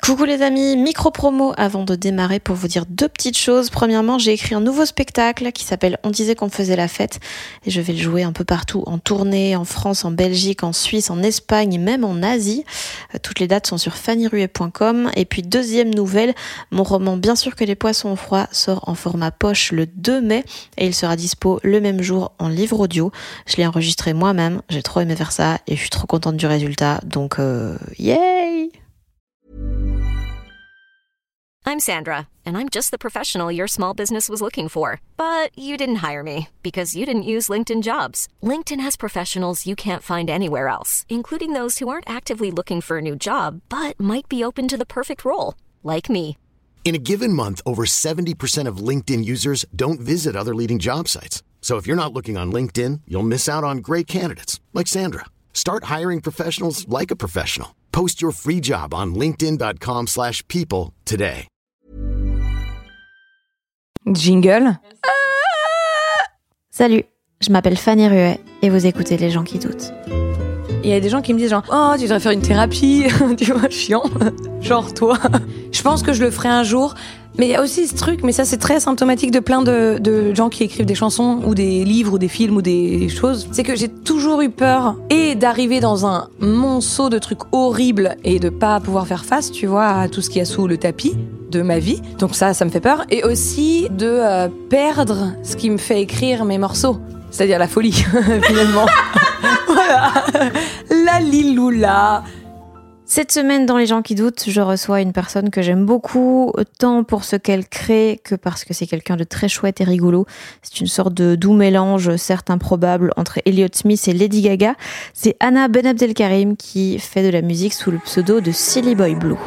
Coucou les amis, micro-promo avant de démarrer pour vous dire deux petites choses. Premièrement, j'ai écrit un nouveau spectacle qui s'appelle On disait qu'on faisait la fête et je vais le jouer un peu partout en tournée, en France, en Belgique, en Suisse, en Espagne et même en Asie. Toutes les dates sont sur fannyruet.com. Et puis deuxième nouvelle, mon roman Bien sûr que les poissons ont froid sort en format poche le 2 mai et il sera dispo le même jour en livre audio. Je l'ai enregistré moi-même, j'ai trop aimé faire ça et je suis trop contente du résultat, donc yay! I'm Sandra, and I'm just the professional your small business was looking for. But you didn't hire me, because you didn't use LinkedIn Jobs. LinkedIn has professionals you can't find anywhere else, including those who aren't actively looking for a new job, but might be open to the perfect role, like me. In a given month, over 70% of LinkedIn users don't visit other leading job sites. So if you're not looking on LinkedIn, you'll miss out on great candidates, like Sandra. Start hiring professionals like a professional. Post your free job on linkedin.com/people today. Jingle. Salut, je m'appelle Fanny Ruet et vous écoutez Les gens qui doutent. Il y a des gens qui me disent genre « Oh, tu devrais faire une thérapie, tu vois, chiant, genre toi. » Je pense que je le ferai un jour, mais il y a aussi ce truc, mais ça c'est très symptomatique de plein de gens qui écrivent des chansons ou des livres ou des films ou des choses. C'est que j'ai toujours eu peur et d'arriver dans un monceau de trucs horribles et de pas pouvoir faire face, tu vois, à tout ce qu'il y a sous le tapis de ma vie. Donc ça me fait peur. Et aussi de perdre ce qui me fait écrire mes morceaux. C'est-à-dire la folie, finalement. Voilà. La liloula. Cette semaine, dans Les gens qui doutent, je reçois une personne que j'aime beaucoup, tant pour ce qu'elle crée que parce que c'est quelqu'un de très chouette et rigolo. C'est une sorte de doux mélange, certes improbable, entre Elliott Smith et Lady Gaga. C'est Anna Benabdelkarim qui fait de la musique sous le pseudo de Silly Boy Blue.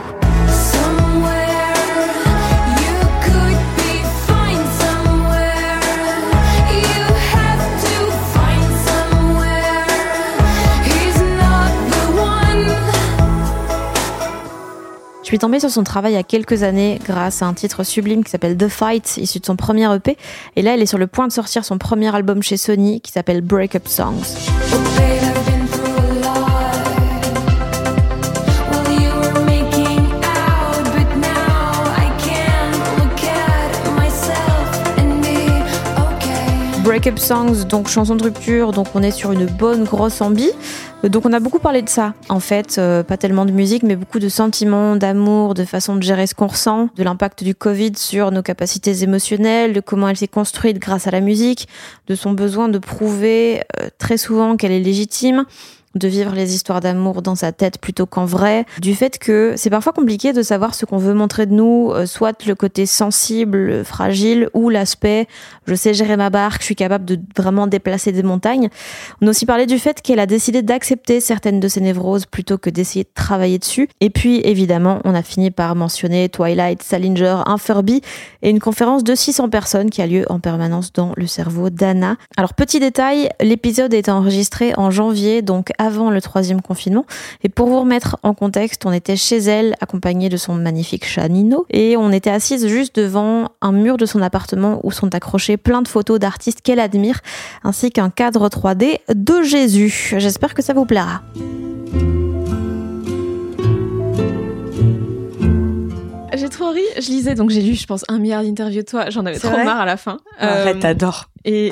Je suis tombée sur son travail il y a quelques années grâce à un titre sublime qui s'appelle The Fight, issu de son premier EP. Et là, elle est sur le point de sortir son premier album chez Sony qui s'appelle Breakup Songs. Breakup Songs, donc chanson de rupture, donc on est sur une bonne grosse ambi. Donc on a beaucoup parlé de ça, en fait, pas tellement de musique, mais beaucoup de sentiments, d'amour, de façon de gérer ce qu'on ressent, de l'impact du Covid sur nos capacités émotionnelles, de comment elle s'est construite grâce à la musique, de son besoin de prouver très souvent qu'elle est légitime, de vivre les histoires d'amour dans sa tête plutôt qu'en vrai, du fait que c'est parfois compliqué de savoir ce qu'on veut montrer de nous, soit le côté sensible, fragile, ou l'aspect je sais gérer ma barque, je suis capable de vraiment déplacer des montagnes. On a aussi parlé du fait qu'elle a décidé d'accepter certaines de ses névroses plutôt que d'essayer de travailler dessus. Et puis évidemment, on a fini par mentionner Twilight, Salinger, un Furby et une conférence de 600 personnes qui a lieu en permanence dans le cerveau d'Anna. Alors petit détail, l'épisode a été enregistré en janvier, donc avant le 3e confinement. Et pour vous remettre en contexte, on était chez elle, accompagnée de son magnifique chat Nino, et on était assise juste devant un mur de son appartement où sont accrochées plein de photos d'artistes qu'elle admire, ainsi qu'un cadre 3D de Jésus. J'espère que ça vous plaira. J'ai trop ri, je lisais, donc j'ai lu, je pense, 1 milliard d'interviews de toi, j'en avais C'est trop vrai marre à la fin. Arrête, t'adores. Et...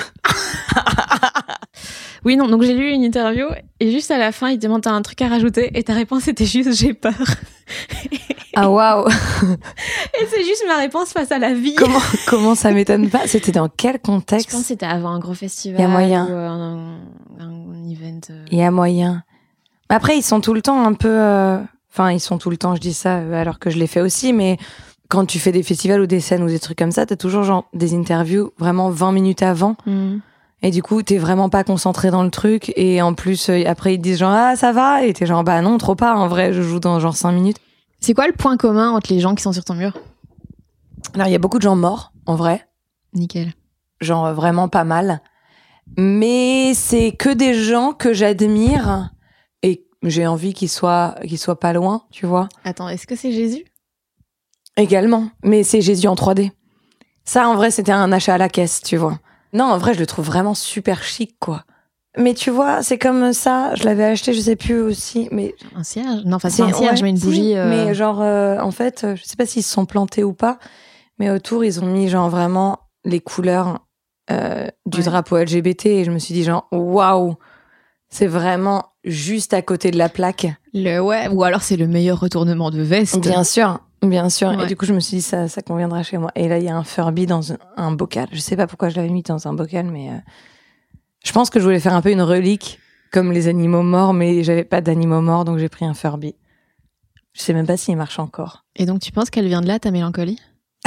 Oui, non, donc j'ai lu une interview, et juste à la fin, il te demande t'as un truc à rajouter, et ta réponse était juste j'ai peur. Ah waouh. Et c'est juste ma réponse face à la vie. Comment ça m'étonne pas. C'était dans quel contexte? Je pense que c'était avant un gros festival. Il y a moyen. Ou un event. Il y a moyen. Après, ils sont tout le temps un peu... Enfin, ils sont tout le temps, je dis ça alors que je l'ai fait aussi, mais quand tu fais des festivals ou des scènes ou des trucs comme ça, t'as toujours genre des interviews vraiment 20 minutes avant. Et du coup, t'es vraiment pas concentré dans le truc. Et en plus, après, ils te disent genre, ah, ça va? Et t'es genre, bah non, trop pas. En vrai, je joue dans genre 5 minutes. C'est quoi le point commun entre les gens qui sont sur ton mur? Alors, il y a beaucoup de gens morts, en vrai. Nickel. Genre vraiment pas mal. Mais c'est que des gens que j'admire et j'ai envie qu'ils soient pas loin, tu vois. Attends, est-ce que c'est Jésus? Également. Mais c'est Jésus en 3D. Ça, en vrai, c'était un achat à la caisse, tu vois. Non, en vrai, je le trouve vraiment super chic, quoi. mais tu vois, c'est comme ça. Je l'avais acheté, je sais plus aussi, mais Un cierge? Non, enfin, c'est un cierge, mais une bougie. Mais genre, en fait, je sais pas s'ils se sont plantés ou pas, mais autour, ils ont mis genre vraiment les couleurs du drapeau LGBT et je me suis dit genre, waouh, c'est vraiment juste à côté de la plaque. Ouais, ou alors c'est le meilleur retournement de veste. Bien sûr. Ouais. Et du coup, je me suis dit, ça conviendra chez moi. Et là, il y a un Furby dans un bocal. Je sais pas pourquoi je l'avais mis dans un bocal, mais je pense que je voulais faire un peu une relique comme les animaux morts, mais j'avais pas d'animaux morts, donc j'ai pris un Furby. Je sais même pas s'il marche encore. Et donc, tu penses qu'elle vient de là, ta mélancolie?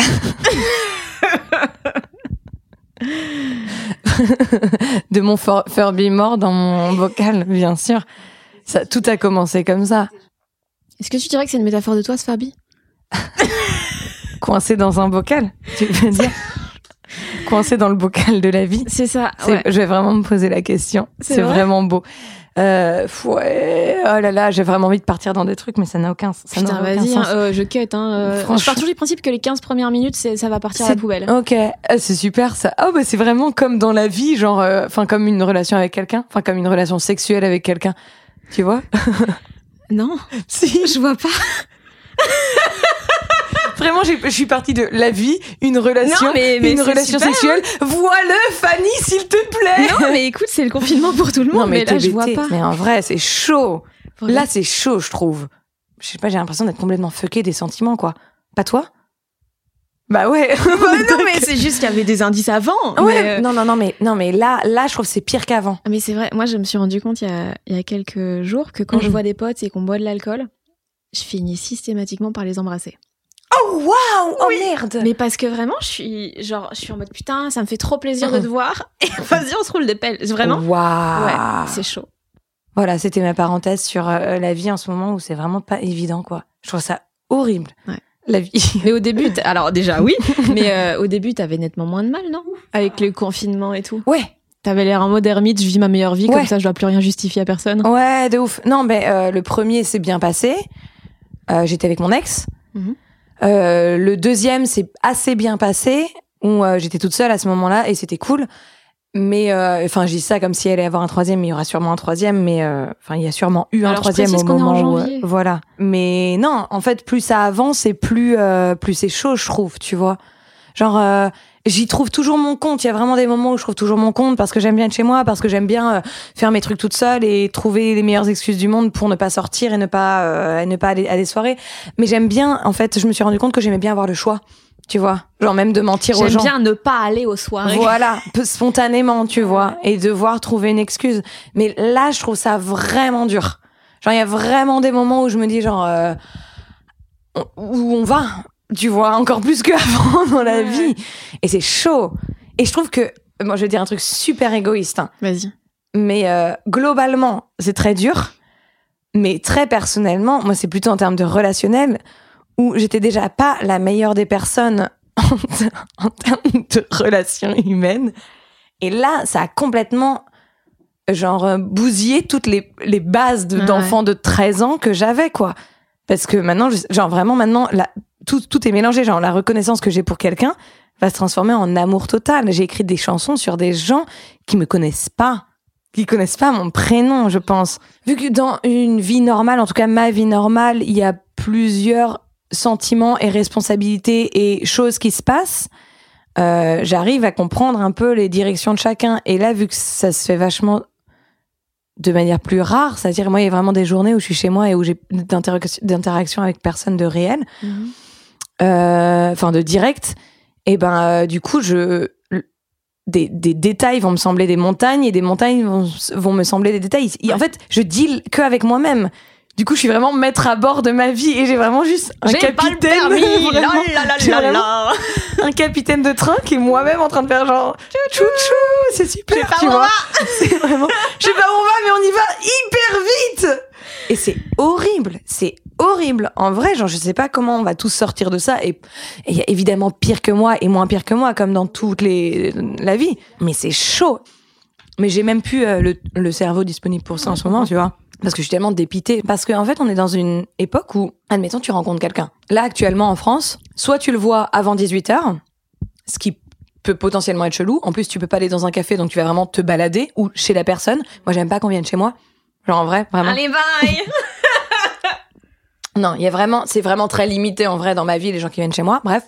De mon Furby mort dans mon bocal, bien sûr. Ça, tout a commencé comme ça. Est-ce que tu dirais que c'est une métaphore de toi, ce Furby? Coincé dans un bocal, tu veux dire? Coincé dans le bocal de la vie. C'est ça, ouais. Je vais vraiment me poser la question. C'est vraiment beau. Ouais, oh là là, j'ai vraiment envie de partir dans des trucs, mais ça n'a aucun sens. Putain, vas-y, je cut. Je pars toujours du principe que les 15 premières minutes, ça va partir à la poubelle. Ok, c'est super ça. Oh, bah c'est vraiment comme dans la vie, genre, comme une relation avec quelqu'un, comme une relation sexuelle avec quelqu'un. Tu vois? Non. Si. Je vois pas. Vraiment, je suis partie de la vie, une relation, non, mais une relation super, sexuelle. hein. Voilà, Fanny, s'il te plaît. Non, mais écoute, c'est le confinement pour tout le monde. Non, mais là, je vois pas. Mais en vrai, c'est chaud. Pourquoi? Là, c'est chaud, je trouve. Je sais pas, j'ai l'impression d'être complètement fuckée des sentiments, quoi. Pas toi? Bah ouais. Non, mais c'est juste qu'il y avait des indices avant. Ouais. Mais... Non, mais là, je trouve que c'est pire qu'avant. Mais c'est vrai. Moi, je me suis rendu compte il y a quelques jours que quand je vois des potes et qu'on boit de l'alcool, je finis systématiquement par les embrasser. Oh waouh! Oh merde! Mais parce que vraiment, je suis en mode putain, ça me fait trop plaisir de te voir. Et vas-y, on se roule des pelles. Vraiment? Waouh! Ouais, c'est chaud. Voilà, c'était ma parenthèse sur la vie en ce moment où c'est vraiment pas évident, quoi. Je trouve ça horrible. Ouais. La vie. Mais au début, alors déjà oui, mais au début, t'avais nettement moins de mal, non? Avec le confinement et tout. Ouais. T'avais l'air en mode ermite, je vis ma meilleure vie, comme ça je dois plus rien justifier à personne. Ouais, de ouf. Non, mais le premier s'est bien passé. J'étais avec mon ex. Mm-hmm. Le deuxième s'est assez bien passé, où j'étais toute seule à ce moment-là et c'était cool. Mais je dis ça comme si elle allait avoir un troisième, mais il y aura sûrement un troisième. Mais il y a sûrement eu un troisième au moment où voilà. Mais non, en fait, plus ça avance et plus c'est chaud, je trouve. Tu vois, genre j'y trouve toujours mon compte. Il y a vraiment des moments où je trouve toujours mon compte parce que j'aime bien être chez moi, parce que j'aime bien faire mes trucs toute seule et trouver les meilleures excuses du monde pour ne pas sortir et ne pas aller à des soirées. Mais j'aime bien, en fait, je me suis rendu compte que j'aimais bien avoir le choix. Tu vois, genre même de mentir aux gens. J'aime bien ne pas aller aux soirées. Voilà, spontanément, tu vois, et devoir trouver une excuse. Mais là, je trouve ça vraiment dur. Genre, il y a vraiment des moments où je me dis, genre, où on va, tu vois, encore plus qu'avant dans la vie. Et c'est chaud. Et je trouve que, moi, je vais dire un truc super égoïste. Hein. Vas-y. Mais globalement, c'est très dur. Mais très personnellement, moi, c'est plutôt en termes de relationnel, où j'étais déjà pas la meilleure des personnes en termes de relations humaines. Et là, ça a complètement, bousillé toutes les bases d'enfants de 13 ans que j'avais, quoi. Parce que maintenant, maintenant, tout est mélangé. Genre, la reconnaissance que j'ai pour quelqu'un va se transformer en amour total. J'ai écrit des chansons sur des gens qui me connaissent pas. Qui connaissent pas mon prénom, je pense. Vu que dans une vie normale, en tout cas ma vie normale, il y a plusieurs sentiments et responsabilités et choses qui se passent, j'arrive à comprendre un peu les directions de chacun. Et là, vu que ça se fait vachement de manière plus rare, c'est-à-dire moi, il y a vraiment des journées où je suis chez moi et où j'ai d'interaction avec personne de réel, de direct, et du coup, des détails vont me sembler des montagnes et des montagnes vont me sembler des détails. En fait, je deal que avec moi-même. Du coup, je suis vraiment maître à bord de ma vie et j'ai vraiment juste un capitaine. Un capitaine de train qui est moi-même en train de faire genre chou chou, c'est super, tu vois. C'est vraiment, je sais pas où on va, mais on y va hyper vite. Et c'est horrible. En vrai, genre, je sais pas comment on va tous sortir de ça. Et il y a évidemment pire que moi et moins pire que moi, comme dans toute la vie. Mais c'est chaud. Mais j'ai même plus le cerveau disponible pour ça en ce moment, tu vois. Parce que je suis tellement dépitée. Parce qu'en fait, on est dans une époque où, admettons, tu rencontres quelqu'un. Là, actuellement, en France, soit tu le vois avant 18h, ce qui peut potentiellement être chelou. En plus, tu peux pas aller dans un café, donc tu vas vraiment te balader ou chez la personne. Moi, j'aime pas qu'on vienne chez moi. Genre, en vrai, vraiment. Allez, bye. Non, c'est vraiment très limité, en vrai, dans ma vie, les gens qui viennent chez moi. Bref.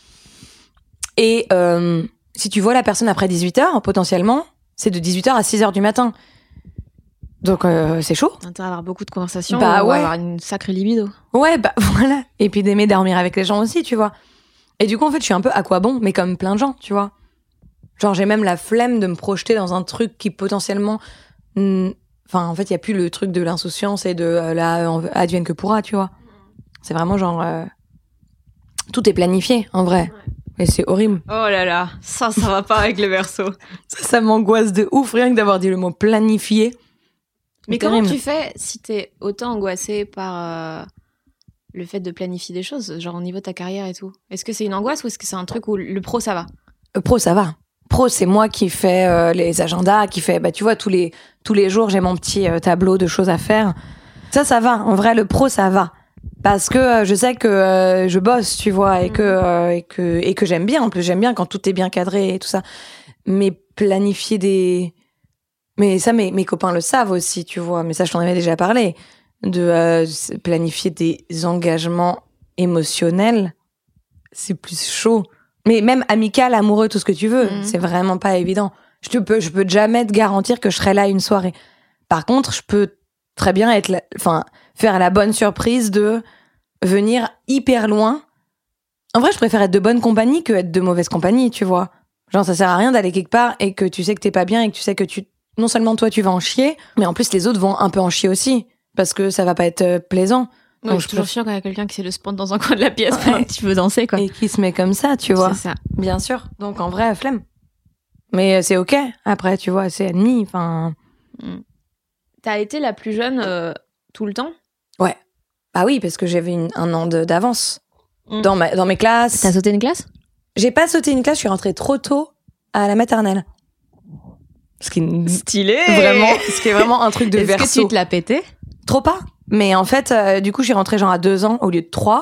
Et si tu vois la personne après 18h, potentiellement, c'est de 18h à 6h du matin. Donc, c'est chaud. T'as avoir beaucoup de conversations, Bah ouais. avoir une sacrée libido. Ouais, bah voilà. Et puis d'aimer dormir avec les gens aussi, tu vois. Et du coup, en fait, je suis un peu à quoi bon, mais comme plein de gens, tu vois. Genre, j'ai même la flemme de me projeter dans un truc qui potentiellement... Enfin, en fait, il n'y a plus le truc de l'insouciance et de la advienne que pourra, tu vois. C'est vraiment genre... Tout est planifié, en vrai. Ouais. Et c'est horrible. Oh là là, ça va pas avec le Verseau. Ça m'angoisse de ouf, rien que d'avoir dit le mot planifié. Mais comment tu fais si t'es autant angoissée par le fait de planifier des choses, genre au niveau de ta carrière et tout? Est-ce que c'est une angoisse ou est-ce que c'est un truc où le pro, ça va? Pro, ça va. Pro, c'est moi qui fais les agendas, qui fait, bah tu vois, tous les jours, j'ai mon petit tableau de choses à faire. Ça va. En vrai, le pro, ça va. Parce que je sais que je bosse, tu vois, et que j'aime bien. En plus, j'aime bien quand tout est bien cadré et tout ça. Mais planifier des... Mais ça, mes copains le savent aussi, tu vois. Mais ça, je t'en avais déjà parlé. De planifier des engagements émotionnels, c'est plus chaud. Mais même amical, amoureux, tout ce que tu veux, c'est vraiment pas évident. Je peux jamais te garantir que je serai là une soirée. Par contre, je peux très bien faire la bonne surprise de venir hyper loin. En vrai, je préfère être de bonne compagnie que être de mauvaise compagnie, tu vois. Genre, ça sert à rien d'aller quelque part et que tu sais que t'es pas bien et que tu sais que non seulement toi tu vas en chier, mais en plus les autres vont un peu en chier aussi, parce que ça va pas être plaisant. Ouais, donc c'est toujours chiant quand il y a quelqu'un qui sait le spot dans un coin de la pièce pour un petit peu danser, quoi. Et qui se met comme ça, tu vois. C'est ça. Bien sûr. Donc en vrai, flemme. Mais c'est ok. Après, tu vois, c'est admis. Enfin. T'as été la plus jeune tout le temps? Ouais. Bah oui, parce que j'avais un an d'avance dans mes classes. T'as sauté une classe? J'ai pas sauté une classe, je suis rentrée trop tôt à la maternelle. Ce qui est stylé. Vraiment, ce qui est vraiment un truc de Verseau. Est-ce que tu te l'as pété? Trop pas. Mais en fait, du coup, je suis rentrée genre à 2 ans au lieu de 3.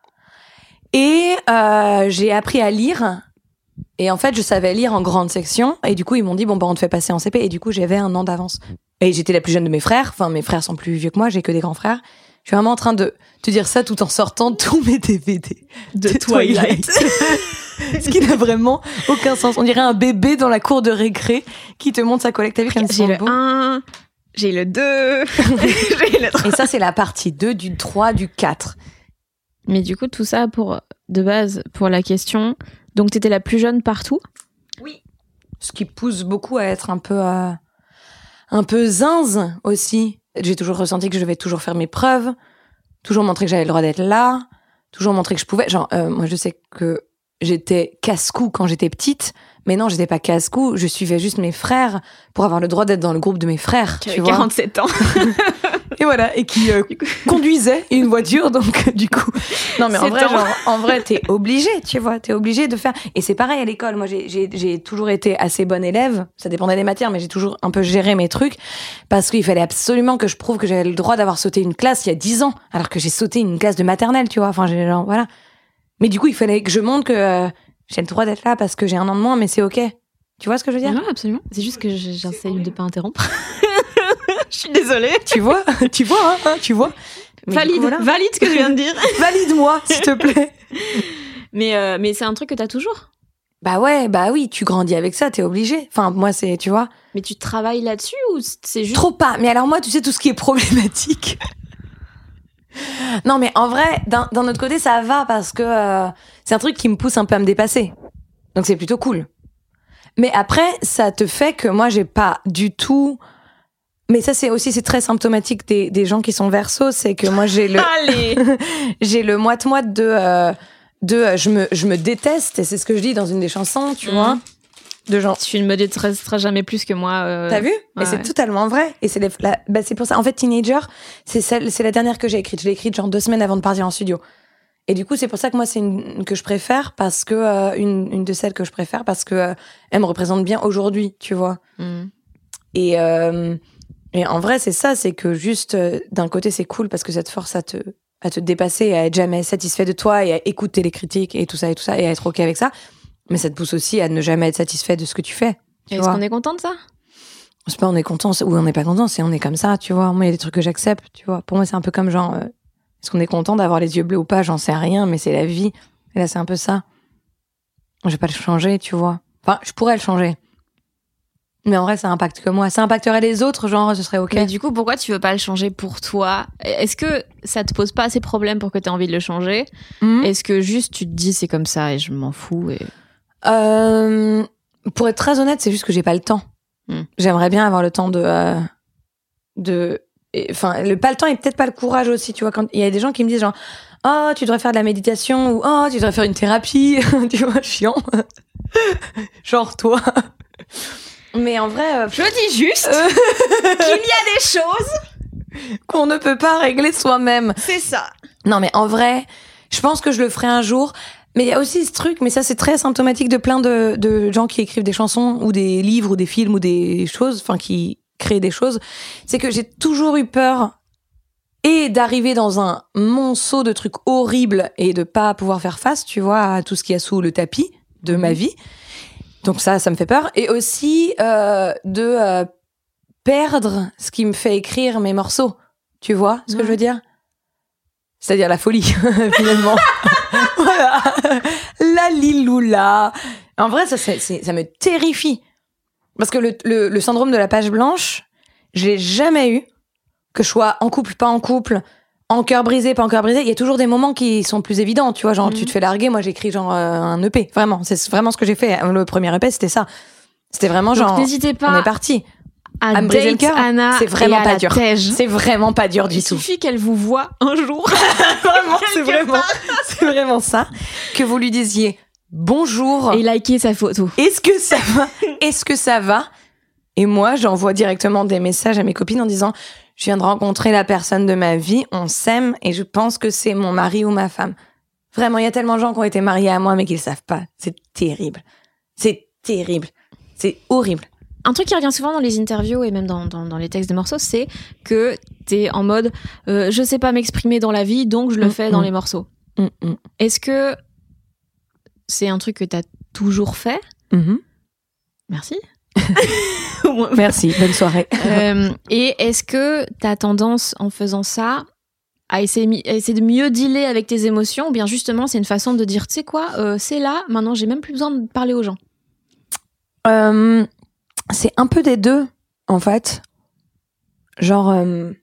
Et j'ai appris à lire. Et en fait, je savais lire en grande section. Et du coup, ils m'ont dit, bon, bah, on te fait passer en CP. Et du coup, j'avais 1 an d'avance. Et j'étais la plus jeune de mes frères. Enfin, mes frères sont plus vieux que moi. J'ai que des grands frères. Je suis vraiment en train de te dire ça tout en sortant tous mes DVD de Twilight. Ce qui n'a vraiment aucun sens. On dirait un bébé dans la cour de récré qui te montre sa collecte. T'as vu comme j'ai le 1, j'ai le 2, j'ai le 3. Et ça, c'est la partie 2 du 3, du 4. Mais du coup, tout ça de base, pour la question. Donc, t'étais la plus jeune partout? Oui. Ce qui pousse beaucoup à être un peu zinze aussi. J'ai toujours ressenti que je devais toujours faire mes preuves, toujours montrer que j'avais le droit d'être là, toujours montrer que je pouvais. Genre, moi, je sais que j'étais casse-cou quand j'étais petite, mais non, j'étais pas casse-cou, je suivais juste mes frères pour avoir le droit d'être dans le groupe de mes frères. Tu vois. 47 ans. Et voilà, et qui conduisait une voiture, donc du coup... Non, mais en vrai, t'es obligé, tu vois, t'es obligé de faire... Et c'est pareil à l'école, moi, j'ai toujours été assez bonne élève, ça dépendait des matières, mais j'ai toujours un peu géré mes trucs, parce qu'il fallait absolument que je prouve que j'avais le droit d'avoir sauté une classe il y a 10 ans, alors que j'ai sauté une classe de maternelle, tu vois, enfin, voilà. Mais du coup, il fallait que je montre que j'ai le droit d'être là parce que j'ai 1 an de moins, mais c'est ok. Tu vois ce que je veux dire? Non, absolument. C'est juste que j'essaye de pas interrompre. Je suis désolée. Tu vois, hein, tu vois. Mais valide, coup, voilà. Valide ce que je viens de dire. Valide-moi, s'il te plaît. Mais c'est un truc que t'as toujours? Bah ouais, bah oui, tu grandis avec ça, t'es obligé. Enfin, moi, c'est, tu vois. Mais tu travailles là-dessus ou c'est juste... Trop pas. Mais alors moi, tu sais, tout ce qui est problématique... Non, mais en vrai, d'un autre côté, ça va parce que c'est un truc qui me pousse un peu à me dépasser. Donc c'est plutôt cool. Mais après, ça te fait que moi, j'ai pas du tout... Mais ça, c'est très symptomatique des gens qui sont Verseau, c'est que moi, j'ai le... Allez. J'ai le moite-moite de je me déteste, et c'est ce que je dis dans une des chansons, tu vois. De genre... Tu ne me détesteras jamais plus que moi. T'as vu? Et c'est totalement vrai. Et c'est c'est pour ça. En fait, Teenager, c'est la dernière que j'ai écrite. Je l'ai écrite genre 2 semaines avant de partir en studio. Et du coup, c'est pour ça que moi, c'est une que je préfère, parce que une de celles que je préfère, parce que elle me représente bien aujourd'hui, tu vois. Et en vrai, c'est ça, c'est que juste d'un côté, c'est cool parce que ça te force à te dépasser, à être jamais satisfait de toi et à écouter les critiques et tout ça et à être ok avec ça. Mais ça te pousse aussi à ne jamais être satisfait de ce que tu fais. Est-ce qu'on est content de ça? C'est pas on est content ou on n'est pas content, c'est on est comme ça, tu vois. Moi, il y a des trucs que j'accepte, tu vois. Pour moi, c'est un peu comme genre, est-ce qu'on est content d'avoir les yeux bleus ou pas? J'en sais rien, mais c'est la vie. Et là, c'est un peu ça. Je vais pas le changer, tu vois. Enfin, je pourrais le changer. Mais en vrai, ça impacte que moi. Ça impacterait les autres, genre, ce serait ok. Mais du coup, pourquoi tu veux pas le changer pour toi? Est-ce que ça te pose pas assez de problèmes pour que t'aies envie de le changer? Est-ce que juste tu te dis c'est comme ça et je m'en fous et... Pour être très honnête, c'est juste que j'ai pas le temps. J'aimerais bien avoir le temps pas le temps et peut-être pas le courage aussi, tu vois. Quand il y a des gens qui me disent genre, oh, tu devrais faire de la méditation ou oh, tu devrais faire une thérapie, tu vois, chiant. Genre toi. Mais en vrai, je dis juste qu'il y a des choses qu'on ne peut pas régler soi-même. C'est ça. Non, mais en vrai, je pense que je le ferai un jour. Mais il y a aussi ce truc, mais ça c'est très symptomatique de plein de gens qui écrivent des chansons ou des livres ou des films ou des choses, enfin qui créent des choses. C'est que j'ai toujours eu peur et d'arriver dans un monceau de trucs horribles et de pas pouvoir faire face, tu vois, à tout ce qu'il y a sous le tapis de ma vie. Donc ça me fait peur. Et aussi de perdre ce qui me fait écrire mes morceaux. Tu vois ce que je veux dire? C'est-à-dire la folie, finalement. Voilà. La liloula. En vrai, ça me terrifie. Parce que le syndrome de la page blanche, je l'ai jamais eu. Que je sois en couple, pas en couple, en cœur brisé, pas en cœur brisé. Il y a toujours des moments qui sont plus évidents, tu vois. Genre, tu te fais larguer. Moi, j'écris genre un EP. Vraiment. C'est vraiment ce que j'ai fait. Le premier EP, c'était ça. C'était vraiment genre. Donc, n'hésitez pas. On est parti. À me briser le cœur. Anna, c'est vraiment pas dur. Tège. C'est vraiment pas dur du tout. Il suffit qu'elle vous voie un jour. Vraiment, c'est vraiment ça. Que vous lui disiez bonjour. Et likez sa photo. Est-ce que ça va? Est-ce que ça va? Et moi, j'envoie directement des messages à mes copines en disant, je viens de rencontrer la personne de ma vie, on s'aime et je pense que c'est mon mari ou ma femme. Vraiment, il y a tellement de gens qui ont été mariés à moi mais qui le savent pas. C'est terrible. C'est terrible. C'est horrible. Un truc qui revient souvent dans les interviews et même dans les textes des morceaux, c'est que t'es en mode je sais pas m'exprimer dans la vie, donc je le fais dans les morceaux. Est-ce que c'est un truc que t'as toujours fait? Merci. Merci, bonne soirée. Et est-ce que t'as tendance, en faisant ça, à essayer de mieux dealer avec tes émotions, ou bien justement c'est une façon de dire, tu sais quoi, c'est là, maintenant j'ai même plus besoin de parler aux gens? C'est un peu des deux, en fait. Genre,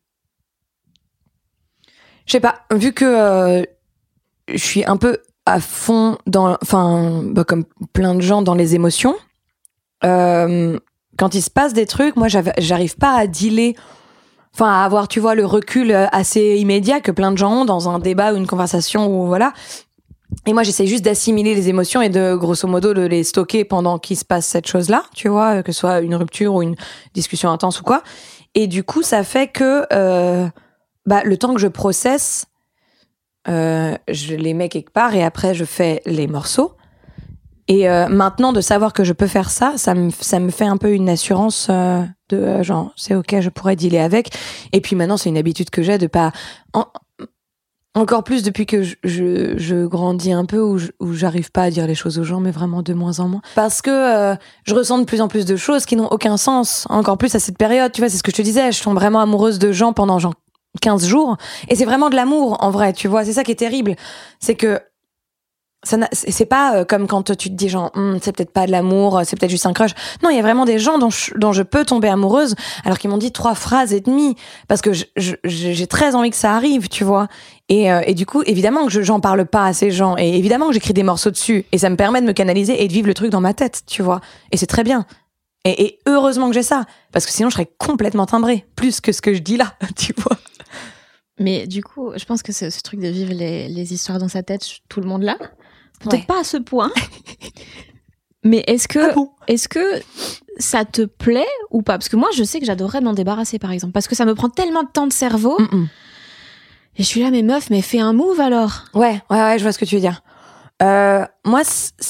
je sais pas, vu que je suis un peu à fond comme plein de gens dans les émotions, quand il se passe des trucs, moi j'arrive pas à dealer, à avoir, tu vois, le recul assez immédiat que plein de gens ont dans un débat ou une conversation ou voilà. Et moi, j'essaie juste d'assimiler les émotions et de, grosso modo, de les stocker pendant qu'il se passe cette chose-là, tu vois, que ce soit une rupture ou une discussion intense ou quoi. Et du coup, ça fait que le temps que je processe, je les mets quelque part et après, je fais les morceaux. Et maintenant, de savoir que je peux faire ça me fait un peu une assurance de genre, c'est ok, je pourrais dealer avec. Et puis maintenant, c'est une habitude que j'ai de pas... Encore plus depuis que je grandis un peu, où j'arrive pas à dire les choses aux gens, mais vraiment de moins en moins. Parce que je ressens de plus en plus de choses qui n'ont aucun sens. Encore plus à cette période, tu vois, c'est ce que je te disais. Je tombe vraiment amoureuse de gens pendant genre 15 jours. Et c'est vraiment de l'amour, en vrai, tu vois. C'est ça qui est terrible. C'est que c'est pas comme quand tu te dis genre c'est peut-être pas de l'amour, c'est peut-être juste un crush. Non, il y a vraiment des gens dont je peux tomber amoureuse alors qu'ils m'ont dit 3 phrases et demie parce que j'ai très envie que ça arrive, tu vois. Et du coup, évidemment que j'en parle pas à ces gens et évidemment que j'écris des morceaux dessus et ça me permet de me canaliser et de vivre le truc dans ma tête, tu vois. Et c'est très bien. Et heureusement que j'ai ça parce que sinon je serais complètement timbrée plus que ce que je dis là, tu vois. Mais du coup, je pense que ce truc de vivre les histoires dans sa tête, tout le monde l'a. Peut-être pas à ce point. Mais est-ce que ça te plaît ou pas? Parce que moi, je sais que j'adorerais m'en débarrasser, par exemple. Parce que ça me prend tellement de temps de cerveau. Et je suis là, mais meuf, mais fais un move alors. Ouais, je vois ce que tu veux dire. Moi,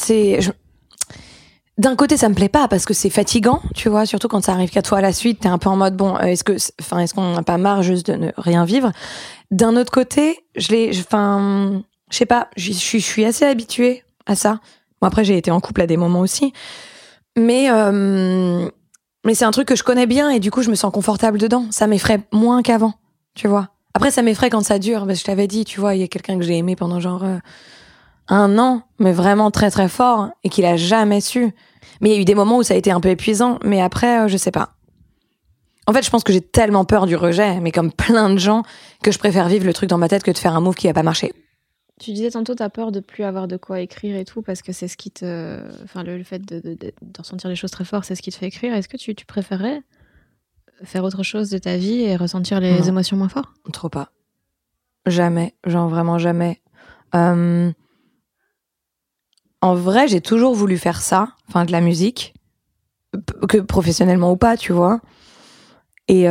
d'un côté, ça me plaît pas parce que c'est fatigant, tu vois, surtout quand ça arrive qu'à toi à la suite, t'es un peu en mode, bon, est-ce qu'on n'a pas marre juste de ne rien vivre? D'un autre côté, je sais pas, je suis assez habituée à ça Bon, après, j'ai été en couple à des moments aussi. Mais c'est un truc que je connais bien et du coup, je me sens confortable dedans. Ça m'effraie moins qu'avant, tu vois. Après, ça m'effraie quand ça dure. Parce que je t'avais dit, tu vois, il y a quelqu'un que j'ai aimé pendant genre 1 an, mais vraiment très très fort, et qu'il a jamais su. Mais il y a eu des moments où ça a été un peu épuisant, mais après, je sais pas. En fait, je pense que j'ai tellement peur du rejet, mais comme plein de gens, que je préfère vivre le truc dans ma tête que de faire un move qui va pas marcher. Tu disais tantôt, t'as peur de plus avoir de quoi écrire et tout, parce que c'est ce qui te... Enfin, le fait de ressentir les choses très fort, c'est ce qui te fait écrire. Est-ce que tu préférerais faire autre chose de ta vie et ressentir les émotions moins fort ? Trop pas. Jamais. Genre vraiment jamais. En vrai, j'ai toujours voulu faire ça, enfin de la musique, que professionnellement ou pas, tu vois. Et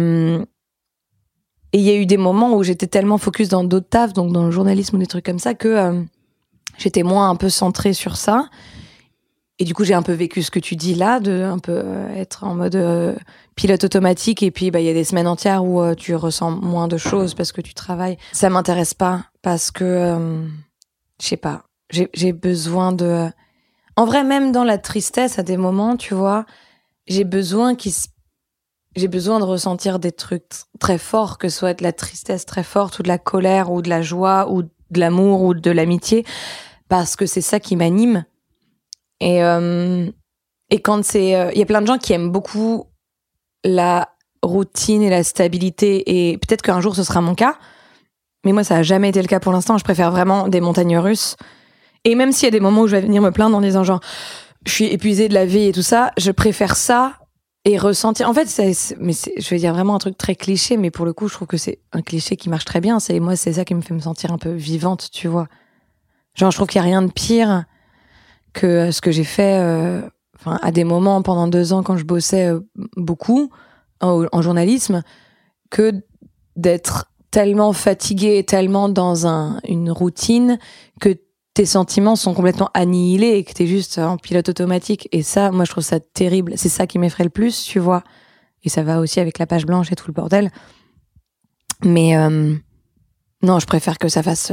il y a eu des moments où j'étais tellement focus dans d'autres tafs, donc dans le journalisme ou des trucs comme ça, que j'étais moins un peu centrée sur ça. Et du coup, j'ai un peu vécu ce que tu dis là, de un peu être en mode pilote automatique. Et puis, il y a des semaines entières où tu ressens moins de choses parce que tu travailles. Ça m'intéresse pas parce que, je sais pas, j'ai besoin de... En vrai, même dans la tristesse, à des moments, tu vois, j'ai besoin de ressentir des trucs très forts, que ce soit de la tristesse très forte ou de la colère ou de la joie ou de l'amour ou de l'amitié, parce que c'est ça qui m'anime. Et quand c'est... Il y a plein de gens qui aiment beaucoup la routine et la stabilité, et peut-être qu'un jour ce sera mon cas, mais moi ça n'a jamais été le cas pour l'instant. Je préfère vraiment des montagnes russes. Et même s'il y a des moments où je vais venir me plaindre en disant genre je suis épuisée de la vie et tout ça, je préfère ça et ressentir. En fait, je vais dire vraiment un truc très cliché, mais pour le coup, je trouve que c'est un cliché qui marche très bien. Moi, c'est ça qui me fait me sentir un peu vivante, tu vois. Genre, je trouve qu'il y a rien de pire que ce que j'ai fait, à des moments pendant 2 ans quand je bossais beaucoup en journalisme, que d'être tellement fatiguée, tellement dans une routine que tes sentiments sont complètement annihilés et que t'es juste en pilote automatique. Et ça, moi, je trouve ça terrible. C'est ça qui m'effraie le plus, tu vois. Et ça va aussi avec la page blanche et tout le bordel. Mais non, je préfère que ça fasse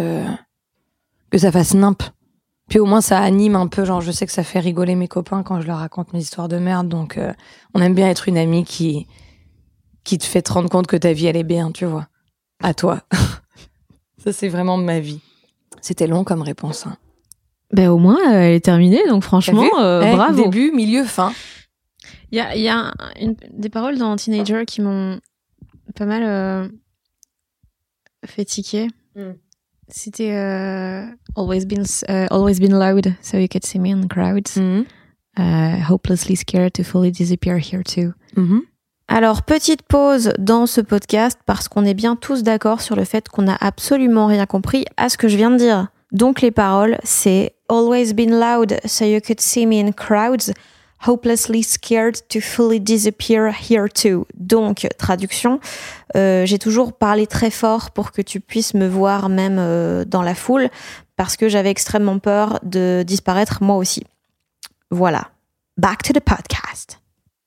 nimp. Puis au moins, ça anime un peu. Genre, je sais que ça fait rigoler mes copains quand je leur raconte mes histoires de merde. Donc, on aime bien être une amie qui te fait te rendre compte que ta vie, elle est bien, tu vois. À toi. Ça, c'est vraiment ma vie. C'était long comme réponse. Hein. Ben au moins, elle est terminée, donc franchement, bravo. Début, milieu, fin. Il y a des paroles dans Teenager qui m'ont pas mal fait tiquer. C'était always been loud, so you could see me in crowds. Hopelessly scared to fully disappear here too. Alors, petite pause dans ce podcast parce qu'on est bien tous d'accord sur le fait qu'on n'a absolument rien compris à ce que je viens de dire. Donc, les paroles, c'est « Always been loud, so you could see me in crowds. Hopelessly scared to fully disappear here too. » Donc, traduction, j'ai toujours parlé très fort pour que tu puisses me voir même dans la foule parce que j'avais extrêmement peur de disparaître moi aussi. Voilà. Back to the podcast. Pourquoi ?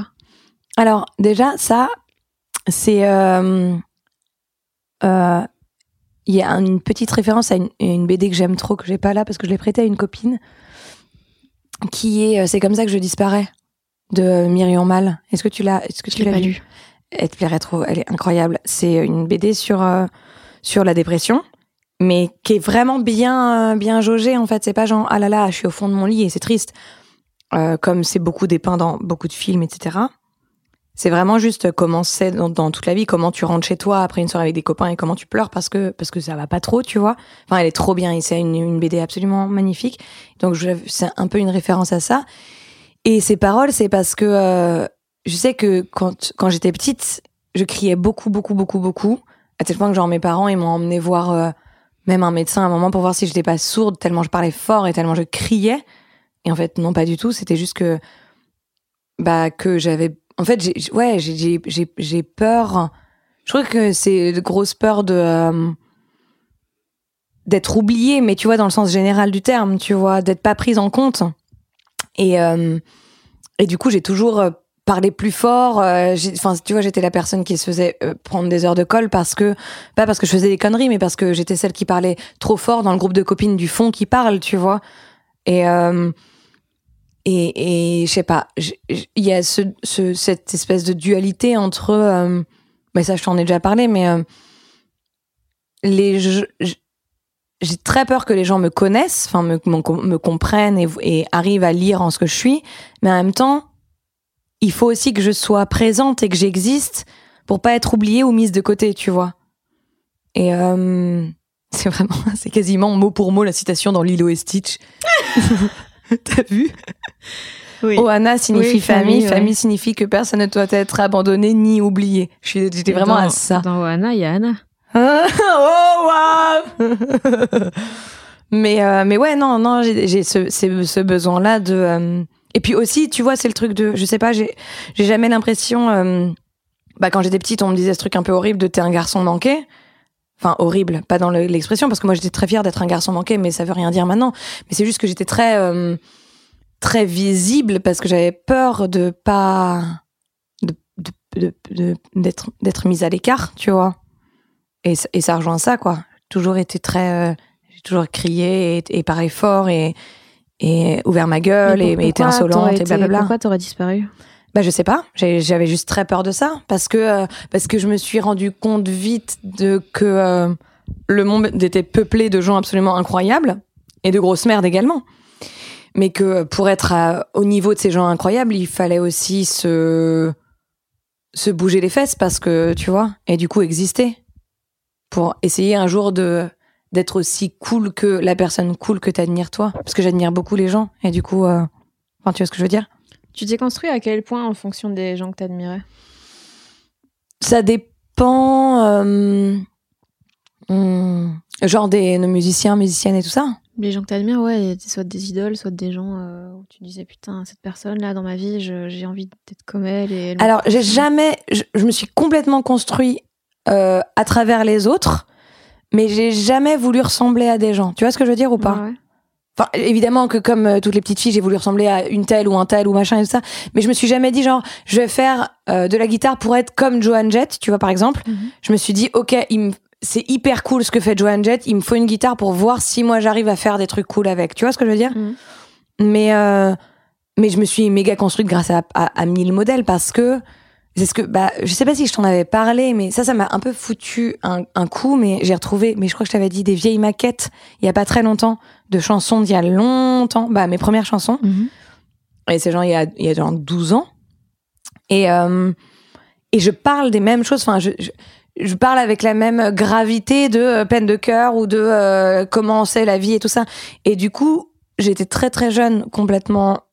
Alors, déjà, ça, c'est... Il y a une petite référence à une BD que j'aime trop, que j'ai pas là, parce que je l'ai prêtée à une copine, qui est C'est comme ça que je disparais, de Myriam Mal. Est-ce que tu l'as lu ? Elle te plairait trop, elle est incroyable. C'est une BD sur la dépression, mais qui est vraiment bien jaugée, en fait. C'est pas genre, ah là là, je suis au fond de mon lit et c'est triste. Comme c'est beaucoup dépeint dans beaucoup de films, etc. C'est vraiment juste comment c'est dans toute la vie, comment tu rentres chez toi après une soirée avec des copains et comment tu pleures parce que ça va pas trop, tu vois. Enfin, elle est trop bien et c'est une BD absolument magnifique. Donc, c'est un peu une référence à ça. Et ces paroles, c'est parce que je sais que quand j'étais petite, je criais beaucoup, beaucoup, beaucoup, beaucoup. À tel point que genre mes parents, ils m'ont emmené voir même un médecin à un moment pour voir si j'étais pas sourde tellement je parlais fort et tellement je criais. Et en fait, non, pas du tout. C'était juste que j'avais... En fait, j'ai peur. Je crois que c'est une grosse peur d'être oubliée, mais tu vois, dans le sens général du terme, tu vois, d'être pas prise en compte. Et du coup, j'ai toujours parlé plus fort. Tu vois, j'étais la personne qui se faisait prendre des heures de colle pas parce que je faisais des conneries, mais parce que j'étais celle qui parlait trop fort dans le groupe de copines du fond qui parlent, tu vois. Et je sais pas, il y a cette espèce de dualité entre, mais ça je t'en ai déjà parlé, mais j'ai très peur que les gens me connaissent, enfin me comprennent et arrivent à lire en ce que je suis, mais en même temps, il faut aussi que je sois présente et que j'existe pour pas être oubliée ou mise de côté, tu vois. Et c'est quasiment mot pour mot la citation dans Lilo et Stitch. T'as vu? Oui. Ohana signifie famille, ouais. famille signifie que personne ne doit être abandonné ni oublié. J'étais vraiment à ça. Dans Ohana, il y a Anna. Oh wow. Mais ouais, non, j'ai ce besoin-là de. Et puis aussi, tu vois, c'est le truc de, je sais pas, j'ai jamais l'impression. Quand j'étais petite, on me disait ce truc un peu horrible de t'es un garçon manqué. Enfin, horrible, pas dans l'expression, parce que moi j'étais très fière d'être un garçon manqué, mais ça veut rien dire maintenant. Mais c'est juste que j'étais très visible parce que j'avais peur de pas d'être mise à l'écart, tu vois. Et ça rejoint ça, quoi. Toujours été j'ai toujours crié et parlé fort et ouvert ma gueule et été insolente et blablabla. Pourquoi t'aurais disparu? Je sais pas, j'avais juste très peur de ça parce que je me suis rendu compte vite que le monde était peuplé de gens absolument incroyables et de grosses merdes également. Mais que pour être au niveau de ces gens incroyables, il fallait aussi se bouger les fesses parce que, tu vois, et du coup exister pour essayer un jour d'être aussi cool que la personne cool que t'admires toi. Parce que j'admire beaucoup les gens et du coup, tu vois ce que je veux dire? Tu t'es construit à quel point en fonction des gens que t'admirais? Ça dépend, genre nos musiciennes et tout ça. Les gens que t'admires, ouais, soit des idoles, soit des gens où tu disais putain, cette personne-là dans ma vie, j'ai envie d'être comme elle. Alors, je me suis complètement construit à travers les autres, mais j'ai jamais voulu ressembler à des gens. Tu vois ce que je veux dire ou pas? Ouais. Enfin, évidemment que comme toutes les petites filles, j'ai voulu ressembler à une telle ou un tel ou machin et tout ça, mais je me suis jamais dit genre je vais faire de la guitare pour être comme Joan Jett, tu vois par exemple. Je me suis dit ok, c'est hyper cool ce que fait Joan Jett, il me faut une guitare pour voir si moi j'arrive à faire des trucs cool avec. Tu vois ce que je veux dire? Mais je me suis méga construite grâce à 1000 modèles parce que c'est ce que je sais pas si je t'en avais parlé, mais ça m'a un peu foutu un coup, mais j'ai retrouvé, mais je crois que je t'avais dit des vieilles maquettes il y a pas très longtemps de chansons d'il y a longtemps, mes premières chansons. Et c'est genre il y a genre 12 ans. Et je parle des mêmes choses, enfin je parle avec la même gravité de peine de cœur ou de comment c'est la vie et tout ça. Et du coup, j'étais très très jeune, complètement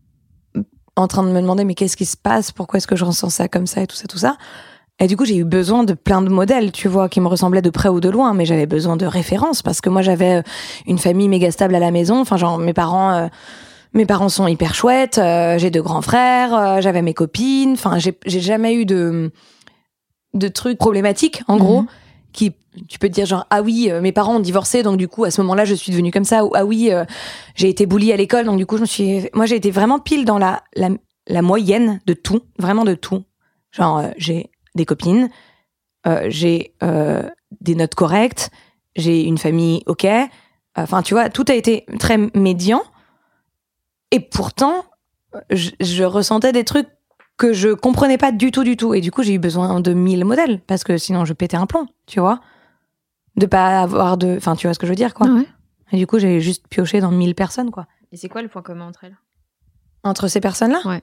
en train de me demander mais qu'est-ce qui se passe, pourquoi est-ce que je ressens ça comme ça et tout ça. Et du coup, j'ai eu besoin de plein de modèles, tu vois, qui me ressemblaient de près ou de loin, mais j'avais besoin de références parce que moi j'avais une famille méga stable à la maison, enfin genre mes parents sont hyper chouettes, j'ai 2 grands frères, j'avais mes copines, enfin j'ai jamais eu de trucs problématiques en gros qui tu peux te dire genre ah oui mes parents ont divorcé donc du coup à ce moment-là je suis devenue comme ça, ou ah oui j'ai été bulliée à l'école donc du coup j'ai été vraiment pile dans la moyenne de tout, vraiment de tout, genre j'ai des copines, j'ai des notes correctes, j'ai une famille ok, enfin tu vois tout a été très médian et pourtant je ressentais des trucs que je comprenais pas du tout. Et du coup, j'ai eu besoin de 1000 modèles, parce que sinon je pétais un plomb, tu vois. De pas avoir de... Enfin, tu vois ce que je veux dire, quoi. Ouais. Et du coup, j'ai juste pioché dans 1000 personnes, quoi. Et c'est quoi le point commun entre elles? Entre ces personnes-là? Ouais.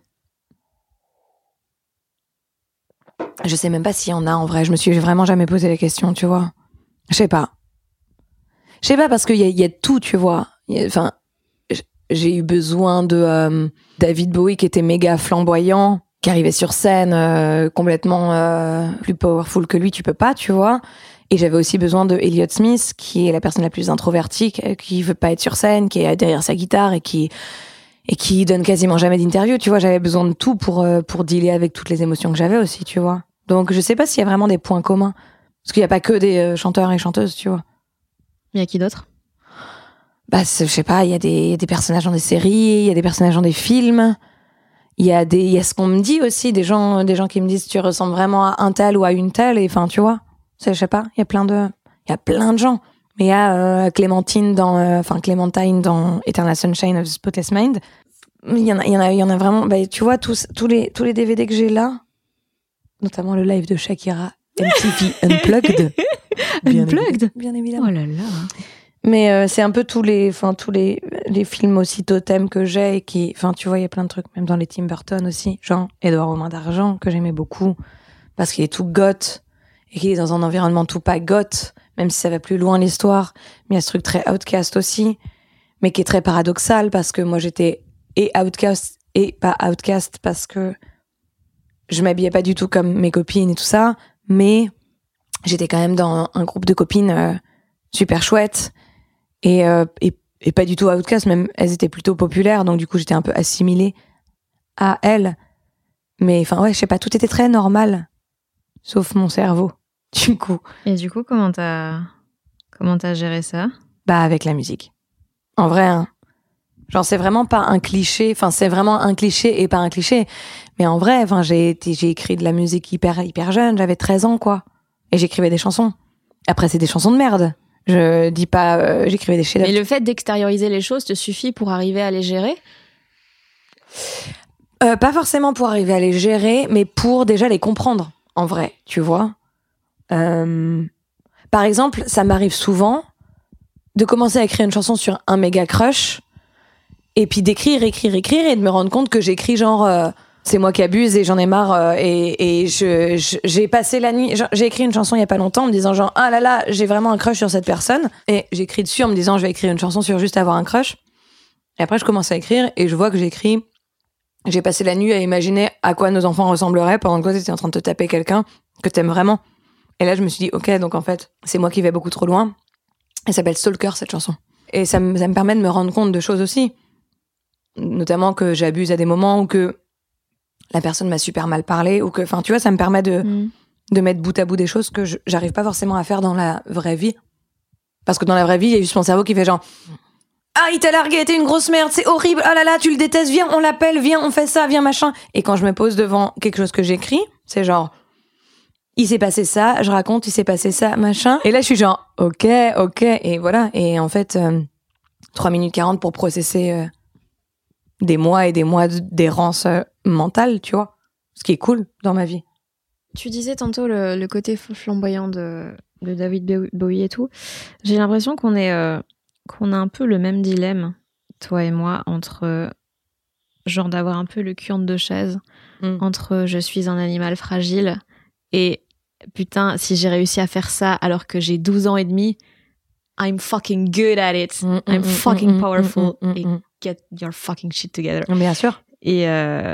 Je sais même pas s'il y en a, en vrai. Je me suis vraiment jamais posé la question, tu vois. Je sais pas. Parce qu'il y a tout, tu vois. Enfin, j'ai eu besoin de David Bowie, qui était méga flamboyant, qui arrivait sur scène complètement plus powerful que lui, tu peux pas, tu vois. Et j'avais aussi besoin de Elliott Smith, qui est la personne la plus introvertie, qui veut pas être sur scène, qui est derrière sa guitare et qui donne quasiment jamais d'interview, tu vois. J'avais besoin de tout pour dealer avec toutes les émotions que j'avais aussi, tu vois. Donc je sais pas s'il y a vraiment des points communs. Parce qu'il y a pas que des chanteurs et chanteuses, tu vois. Il y a qui d'autre? Je sais pas, il y a des personnages dans des séries, il y a des personnages dans des films. Il y a ce qu'on me dit aussi, des gens qui me disent tu ressembles vraiment à un tel ou à une telle, et enfin tu vois, je sais pas, il y a plein de gens. Mais il y a Clementine dans Eternal Sunshine of the Spotless Mind. Il y en a vraiment. Bah, tu vois, tous les DVD que j'ai là, notamment le live de Shakira, MTV Unplugged. Bien évidemment. Oh là là. Mais c'est un peu tous les films aussi totems que j'ai et qui, enfin, tu vois, il y a plein de trucs, même dans les Tim Burton aussi, genre Édouard aux mains d'argent, que j'aimais beaucoup, parce qu'il est tout goth, et qu'il est dans un environnement tout pas goth, même si ça va plus loin l'histoire, mais il y a ce truc très outcast aussi, mais qui est très paradoxal, parce que moi j'étais et outcast et pas outcast, parce que je m'habillais pas du tout comme mes copines et tout ça, mais j'étais quand même dans un groupe de copines super chouettes, et pas du tout outcast, même elles étaient plutôt populaires, donc du coup j'étais un peu assimilée à elles. Mais enfin ouais, je sais pas, tout était très normal, sauf mon cerveau, du coup. Et du coup, comment t'as géré ça? Bah avec la musique. En vrai, hein. Genre c'est vraiment pas un cliché, enfin c'est vraiment un cliché et pas un cliché. Mais en vrai, enfin j'ai écrit de la musique hyper jeune, j'avais 13 ans quoi. Et j'écrivais des chansons. Après c'est des chansons de merde. Je dis pas j'écrivais des chefs-d'œuvre. Mais le fait d'extérioriser les choses te suffit pour arriver à les gérer? Pas forcément pour arriver à les gérer, mais pour déjà les comprendre, en vrai, tu vois. Par exemple, ça m'arrive souvent de commencer à écrire une chanson sur un méga crush, et puis d'écrire, et de me rendre compte que j'écris genre c'est moi qui abuse et j'en ai marre, et j'ai passé la nuit, j'ai écrit une chanson il y a pas longtemps en me disant genre ah là là, j'ai vraiment un crush sur cette personne, et j'écris dessus en me disant je vais écrire une chanson sur juste avoir un crush, et après je commence à écrire et je vois que j'ai passé la nuit à imaginer à quoi nos enfants ressembleraient pendant que toi t'étais en train de te taper quelqu'un que t'aimes vraiment. Et là je me suis dit ok, donc en fait c'est moi qui vais beaucoup trop loin. Elle s'appelle Stalker, cette chanson, et ça me permet de me rendre compte de choses aussi, notamment que j'abuse à des moments, ou que la personne m'a super mal parlé, ou que, enfin, tu vois, ça me permet de mettre bout à bout des choses que j'arrive pas forcément à faire dans la vraie vie. Parce que dans la vraie vie, il y a juste mon cerveau qui fait genre ah, il t'a largué, t'es une grosse merde, c'est horrible, ah là là, tu le détestes, viens, on l'appelle, viens, on fait ça, viens, machin. Et quand je me pose devant quelque chose que j'écris, c'est genre il s'est passé ça, je raconte, il s'est passé ça, machin. Et là, je suis genre ok, et voilà. Et en fait, 3 minutes 40 pour processer des mois et des mois d'errance mentale, tu vois. Ce qui est cool dans ma vie. Tu disais tantôt le côté flamboyant de David Bowie et tout. J'ai l'impression qu'on a un peu le même dilemme, toi et moi, entre genre d'avoir un peu le cul entre deux chaises, entre je suis un animal fragile et putain, si j'ai réussi à faire ça alors que j'ai 12 ans et demi, I'm fucking good at it. I'm fucking powerful. Et get your fucking shit together. Bien sûr. Et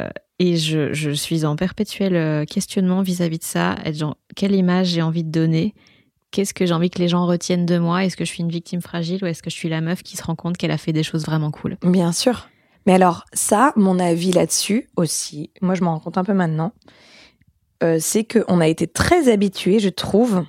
je suis en perpétuel questionnement vis-à-vis de ça. Être genre, quelle image j'ai envie de donner? Qu'est-ce que j'ai envie que les gens retiennent de moi? Est-ce que je suis une victime fragile ou est-ce que je suis la meuf qui se rend compte qu'elle a fait des choses vraiment cool? Bien sûr. Mais alors, ça, mon avis là-dessus aussi, moi je m'en rends compte un peu maintenant, c'est qu'on a été très habitués, je trouve,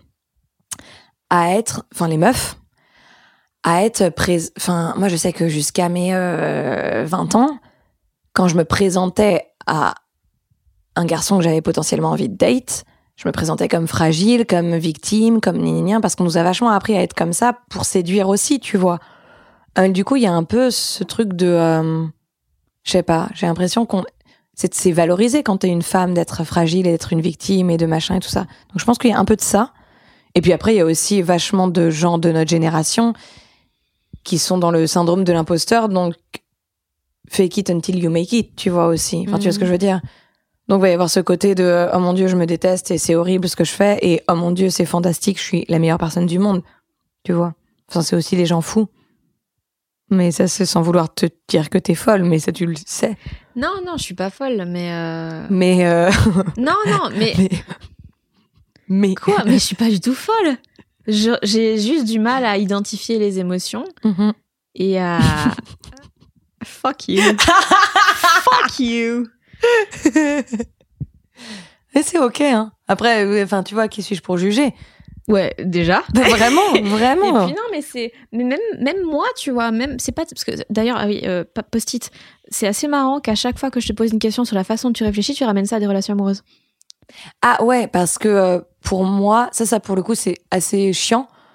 à être, enfin les meufs, à être enfin moi je sais que jusqu'à mes 20 ans, quand je me présentais à un garçon que j'avais potentiellement envie de date, je me présentais comme fragile, comme victime, comme gna, parce qu'on nous a vachement appris à être comme ça pour séduire aussi, tu vois. Du coup, il y a un peu ce truc de je sais pas, j'ai l'impression qu'on c'est valorisé quand t'es une femme d'être fragile et d'être une victime et de machin et tout ça. Donc je pense qu'il y a un peu de ça. Et puis après, il y a aussi vachement de gens de notre génération qui sont dans le syndrome de l'imposteur, donc fake it until you make it, tu vois aussi. Enfin, tu vois ce que je veux dire? Donc il va y avoir ce côté de oh mon Dieu, je me déteste et c'est horrible ce que je fais, et oh mon Dieu, c'est fantastique, je suis la meilleure personne du monde, tu vois. Enfin, c'est aussi les gens fous. Mais ça, c'est sans vouloir te dire que t'es folle, mais ça, tu le sais. Non, je suis pas folle, mais... Non, mais... Quoi? Mais je suis pas du tout folle. J'ai juste du mal à identifier les émotions et à... Fuck you. Fuck you. Mais c'est ok, hein. Après, enfin, tu vois, qui suis-je pour juger? Ouais, déjà. Bah, vraiment. Et puis non, mais même moi, tu vois, même c'est pas parce que d'ailleurs, ah oui, post-it, c'est assez marrant qu'à chaque fois que je te pose une question sur la façon dont tu réfléchis, tu ramènes ça à des relations amoureuses. Ah ouais, parce que pour moi, ça pour le coup, c'est assez chiant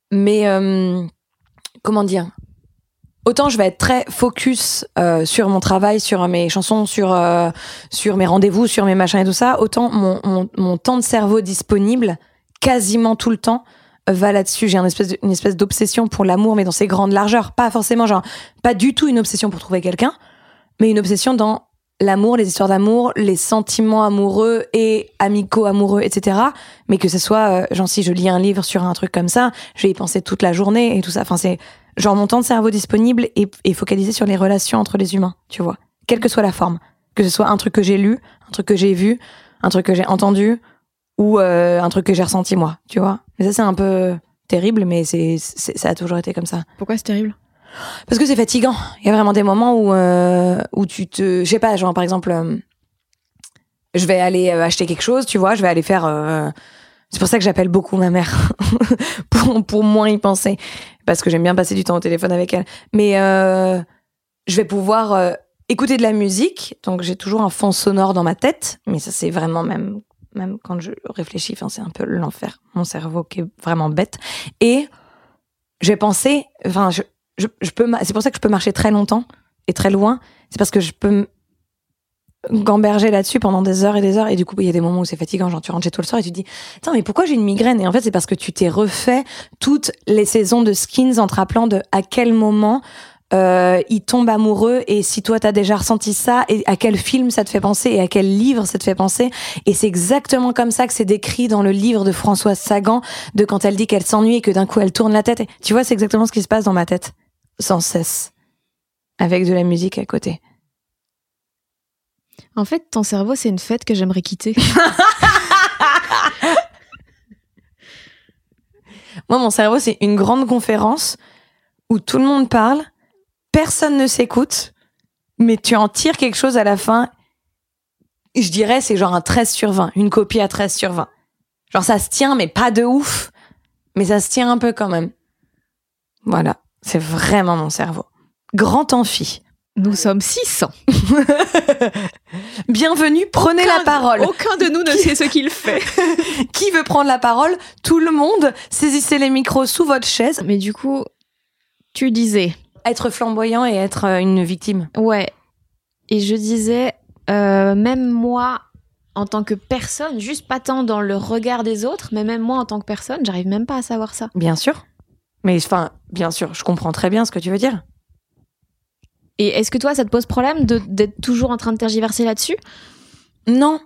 Mais comment dire, autant je vais être très focus sur mon travail, sur mes chansons, sur mes rendez-vous, sur mes machins et tout ça, autant mon temps de cerveau disponible, quasiment tout le temps, va là-dessus. J'ai une espèce d'obsession pour l'amour, mais dans ses grandes largeurs. Pas forcément, genre, pas du tout une obsession pour trouver quelqu'un, mais une obsession dans l'amour, les histoires d'amour, les sentiments amoureux et amicaux amoureux, etc. Mais que ce soit, genre, si je lis un livre sur un truc comme ça, je vais y penser toute la journée et tout ça. Enfin, c'est genre mon temps de cerveau disponible et focalisé sur les relations entre les humains, tu vois. Quelle que soit la forme. Que ce soit un truc que j'ai lu, un truc que j'ai vu, un truc que j'ai entendu ou un truc que j'ai ressenti moi, tu vois. Mais ça, c'est un peu terrible, mais ça a toujours été comme ça. Pourquoi c'est terrible ? Parce que c'est fatigant. Il y a vraiment des moments où tu te... Je sais pas, genre par exemple, je vais aller acheter quelque chose, tu vois, je vais aller faire... C'est pour ça que j'appelle beaucoup ma mère, pour moins y penser, parce que j'aime bien passer du temps au téléphone avec elle. Mais je vais pouvoir écouter de la musique, donc j'ai toujours un fond sonore dans ma tête, mais ça c'est vraiment même quand je réfléchis, enfin c'est un peu l'enfer, mon cerveau qui est vraiment bête. Et je vais penser, enfin je peux, c'est pour ça que je peux marcher très longtemps et très loin, c'est parce que je peux gamberger là-dessus pendant des heures, et du coup il y a des moments où c'est fatigant, genre tu rentres chez toi le soir et tu te dis attends mais pourquoi j'ai une migraine, et en fait c'est parce que tu t'es refait toutes les saisons de Skins en te rappelant de à quel moment il tombe amoureux, et si toi t'as déjà ressenti ça, et à quel film ça te fait penser, et à quel livre ça te fait penser. Et c'est exactement comme ça que c'est décrit dans le livre de Françoise Sagan, de quand elle dit qu'elle s'ennuie et que d'un coup elle tourne la tête, et tu vois, c'est exactement ce qui se passe dans ma tête sans cesse avec de la musique à côté. En fait, ton cerveau, c'est une fête que j'aimerais quitter. Moi, mon cerveau, c'est une grande conférence où tout le monde parle, personne ne s'écoute, mais tu en tires quelque chose à la fin. Je dirais, c'est genre un 13/20, une copie à 13/20. Genre, ça se tient, mais pas de ouf, mais ça se tient un peu quand même. Voilà, c'est vraiment mon cerveau. Grand amphi. Nous sommes 600. Bienvenue, prenez la parole. Aucun de nous ne sait ce qu'il fait. Qui veut prendre la parole ? Tout le monde, saisissez les micros sous votre chaise. Mais du coup, tu disais... Être flamboyant et être une victime. Ouais. Et je disais, même moi, en tant que personne, juste pas tant dans le regard des autres, mais même moi en tant que personne, j'arrive même pas à savoir ça. Bien sûr. Mais enfin, bien sûr, je comprends très bien ce que tu veux dire. Et est-ce que toi, ça te pose problème d'être toujours en train de tergiverser là-dessus ? Non.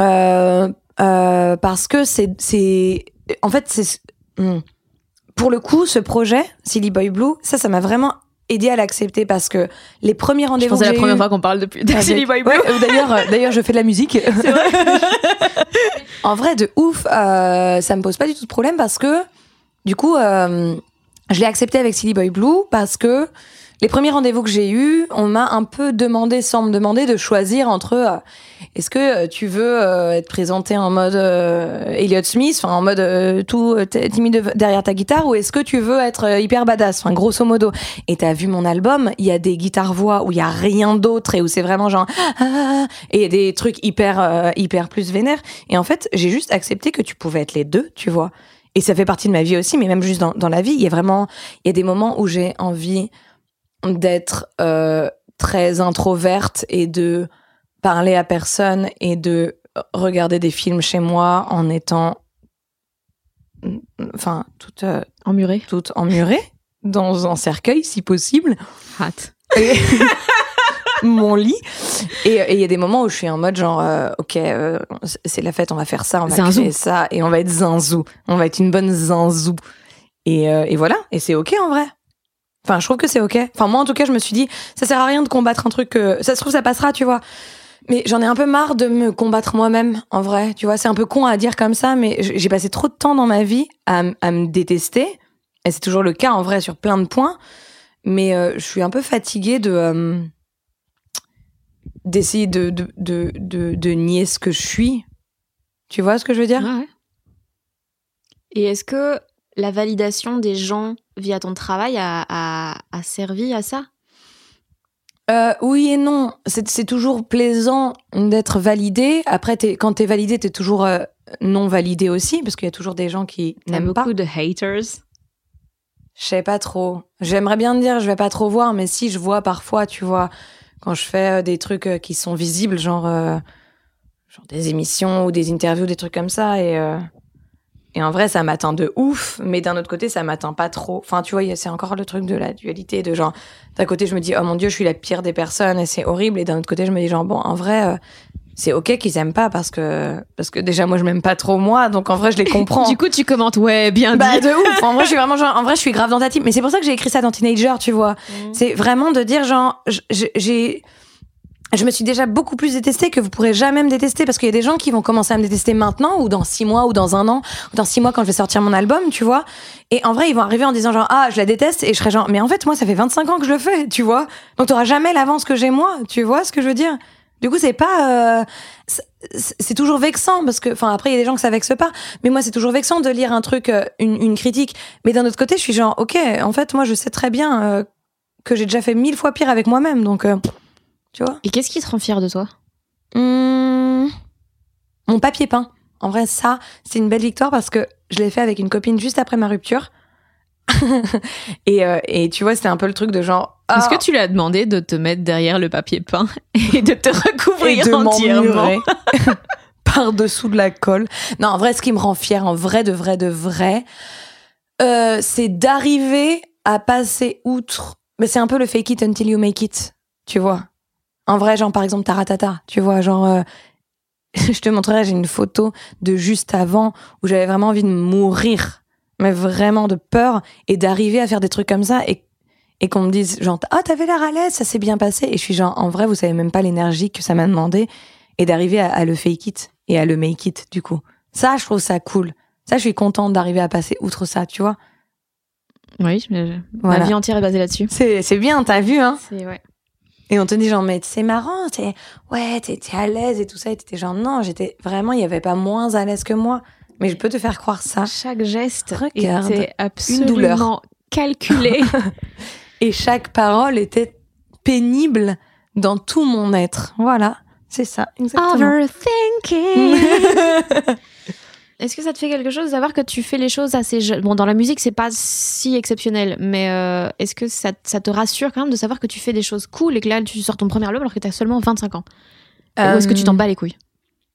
Parce que c'est... En fait, c'est... Pour le coup, ce projet, Silly Boy Blue, ça m'a vraiment aidé à l'accepter, parce que les premiers rendez-vous que j'ai eu... Je pense que c'est la première fois qu'on parle depuis Silly Boy Blue. Ouais, d'ailleurs, je fais de la musique. C'est vrai. En vrai, de ouf, ça me pose pas du tout de problème, parce que, du coup, je l'ai accepté avec Silly Boy Blue, parce que les premiers rendez-vous que j'ai eus, on m'a un peu demandé, sans me demander, de choisir entre est-ce que tu veux être présenté en mode Elliott Smith, enfin en mode tout timide derrière ta guitare, ou est-ce que tu veux être hyper badass, enfin grosso modo. Et t'as vu mon album, il y a des guitares-voix où il y a rien d'autre et où c'est vraiment genre et des trucs hyper plus vénères. Et en fait, j'ai juste accepté que tu pouvais être les deux, tu vois. Et ça fait partie de ma vie aussi, mais même juste dans la vie, il y a des moments où j'ai envie d'être très introverte et de parler à personne et de regarder des films chez moi en étant toute emmurée dans un cercueil si possible, hâte mon lit, et il y a des moments où je suis en mode genre ok, c'est la fête, on va faire ça, on va créer ça et on va être zinzou, on va être une bonne zinzou, et voilà, et c'est ok en vrai. Enfin, je trouve que c'est ok. Enfin, moi, en tout cas, je me suis dit, ça sert à rien de combattre un truc que... Ça se trouve, ça passera, tu vois. Mais j'en ai un peu marre de me combattre moi-même, en vrai. Tu vois, c'est un peu con à dire comme ça, mais j'ai passé trop de temps dans ma vie à me détester. Et c'est toujours le cas, en vrai, sur plein de points. Mais je suis un peu fatiguée d'essayer de nier ce que je suis. Tu vois ce que je veux dire ? Ouais. Et est-ce que la validation des gens via ton travail a servi à ça ? Oui et non. C'est toujours plaisant d'être validé. Après, quand t'es validé, t'es toujours non validé aussi, parce qu'il y a toujours des gens qui n'aiment pas. Beaucoup de haters. Je sais pas trop. J'aimerais bien te dire, je vais pas trop voir, mais si je vois parfois, tu vois, quand je fais des trucs qui sont visibles, genre des émissions ou des interviews, des trucs comme ça, et en vrai, ça m'atteint de ouf, mais d'un autre côté, ça m'atteint pas trop. Enfin, tu vois, c'est encore le truc de la dualité, de genre, d'un côté, je me dis, oh mon Dieu, je suis la pire des personnes et c'est horrible, et d'un autre côté, je me dis, genre, bon, en vrai, c'est ok qu'ils aiment pas parce que déjà, moi, je m'aime pas trop moi, donc en vrai, je les comprends. Du coup, tu commentes, ouais, bien dit. Bah, de ouf. En vrai, je suis vraiment genre, en vrai, je suis grave dans ta team, mais c'est pour ça que j'ai écrit ça dans Teenager, tu vois. C'est vraiment de dire, genre, je me suis déjà beaucoup plus détestée que vous pourrez jamais me détester, parce qu'il y a des gens qui vont commencer à me détester maintenant ou dans 6 mois ou dans 1 an ou dans 6 mois quand je vais sortir mon album, tu vois. Et en vrai, ils vont arriver en disant genre, ah, je la déteste, et je serai genre, mais en fait, moi, ça fait 25 ans que je le fais, tu vois. Donc t'auras jamais l'avance que j'ai moi, tu vois ce que je veux dire. Du coup, c'est pas, c'est toujours vexant parce que, enfin, après, il y a des gens que ça vexe pas, mais moi, c'est toujours vexant de lire un truc, une critique. Mais d'un autre côté, je suis genre, ok, en fait, moi, je sais très bien que j'ai déjà fait 1000 fois pire avec moi-même, donc. Tu vois. Et qu'est-ce qui te rend fière de toi ? Mon papier peint. En vrai, ça, c'est une belle victoire parce que je l'ai fait avec une copine juste après ma rupture. et tu vois, c'était un peu le truc de genre... Est-ce que tu lui as demandé de te mettre derrière le papier peint et de te recouvrir entièrement par-dessous de la colle? Non, en vrai, ce qui me rend fière, en vrai, de vrai, c'est d'arriver à passer outre... Mais c'est un peu le fake it until you make it, tu vois. En vrai, genre, par exemple, Taratata, tu vois, genre... je te montrerai, j'ai une photo de juste avant où j'avais vraiment envie de mourir, mais vraiment de peur, et d'arriver à faire des trucs comme ça, et qu'on me dise, genre, ah, t'avais l'air à l'aise, ça s'est bien passé. Et je suis genre, en vrai, vous savez même pas l'énergie que ça m'a demandé, et d'arriver à le fake it, et à le make it, du coup. Ça, je trouve ça cool. Ça, je suis contente d'arriver à passer outre ça, tu vois. Oui, mais voilà. Ma vie entière est basée là-dessus. C'est bien, t'as vu, hein. C'est, ouais. Et on te dit genre, mais c'est marrant, t'es à l'aise et tout ça, et t'étais genre, non, j'étais vraiment, il y avait pas moins à l'aise que moi. Mais je peux te faire croire ça. Chaque geste Regarde, était absolument une douleur calculé. Et chaque parole était pénible dans tout mon être. Voilà, c'est ça, exactement. Overthinking. Est-ce que ça te fait quelque chose de savoir que tu fais les choses assez jeune ? Bon, dans la musique, c'est pas si exceptionnel, mais est-ce que ça te rassure quand même de savoir que tu fais des choses cool et que là, tu sors ton premier album alors que t'as seulement 25 ans ? Ou est-ce que tu t'en bats les couilles ?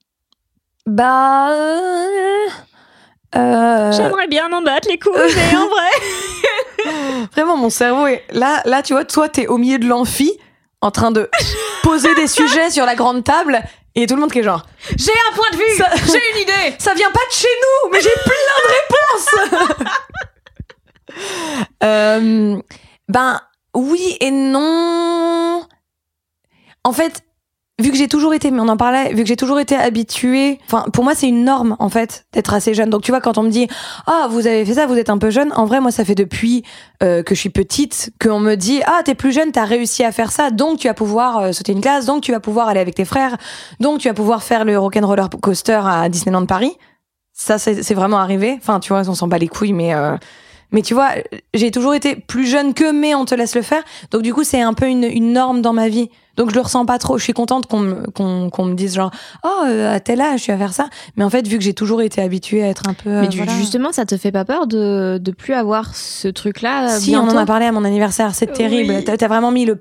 J'aimerais bien m'en battre les couilles, mais en vrai... Vraiment, mon cerveau est... Là, tu vois, toi, t'es au milieu de l'amphi, en train de poser des sujets sur la grande table... Et tout le monde qui est genre, j'ai un point de vue, j'ai une idée, ça vient pas de chez nous, mais j'ai plein de réponses. Ben oui et non. En fait, vu que j'ai toujours été, mais on en parlait, vu que j'ai toujours été habituée, enfin pour moi c'est une norme en fait d'être assez jeune. Donc tu vois, quand on me dit ah vous avez fait ça, vous êtes un peu jeune, en vrai moi ça fait depuis que je suis petite qu'on me dit ah t'es plus jeune, t'as réussi à faire ça, donc tu vas pouvoir sauter une classe, donc tu vas pouvoir aller avec tes frères, donc tu vas pouvoir faire le Rock'n'Roller Coaster à Disneyland Paris. Ça c'est vraiment arrivé. Enfin tu vois, on s'en bat les couilles, mais tu vois, j'ai toujours été plus jeune que, mais on te laisse le faire. Donc du coup, c'est un peu une norme dans ma vie. Donc je le ressens pas trop. Je suis contente qu'on me dise genre, oh, à tel âge, tu vas faire ça. Mais en fait, vu que j'ai toujours été habituée à être un peu... Mais justement, ça te fait pas peur de plus avoir ce truc-là Si, bientôt ? on en a parlé à mon anniversaire. C'est terrible. Oui. T'as vraiment mis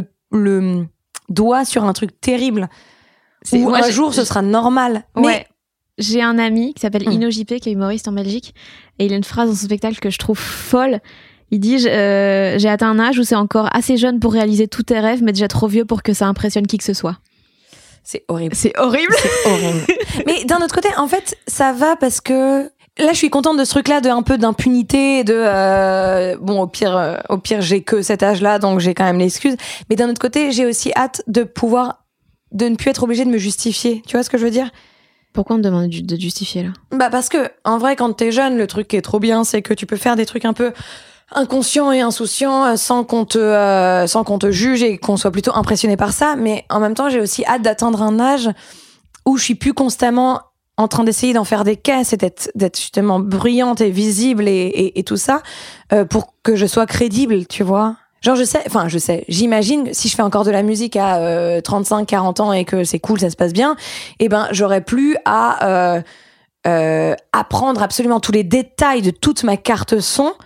le doigt sur un truc terrible. Où un jour, ce sera normal. Ouais. Mais... J'ai un ami qui s'appelle Ino JP, qui est humoriste en Belgique, et il a une phrase dans son spectacle que je trouve folle. Il dit j'ai atteint un âge où c'est encore assez jeune pour réaliser tous tes rêves, mais déjà trop vieux pour que ça impressionne qui que ce soit. C'est horrible. C'est horrible. C'est horrible. Mais d'un autre côté, en fait, ça va parce que là, je suis contente de ce truc-là, de un peu d'impunité, bon, au pire, j'ai que cet âge-là, donc j'ai quand même l'excuse. Mais d'un autre côté, j'ai aussi hâte de ne plus être obligée de me justifier. Tu vois ce que je veux dire ? Pourquoi on te demande de justifier là ? Bah parce que en vrai, quand t'es jeune, le truc qui est trop bien, c'est que tu peux faire des trucs un peu inconscients et insouciants sans qu'on te juge et qu'on soit plutôt impressionné par ça. Mais en même temps, j'ai aussi hâte d'atteindre un âge où je suis plus constamment en train d'essayer d'en faire des caisses et d'être justement bruyante et visible et tout ça pour que je sois crédible, tu vois. Genre je sais, j'imagine si je fais encore de la musique à 35, 40 ans et que c'est cool, ça se passe bien, et ben j'aurais plus à apprendre absolument tous les détails de toute ma carte son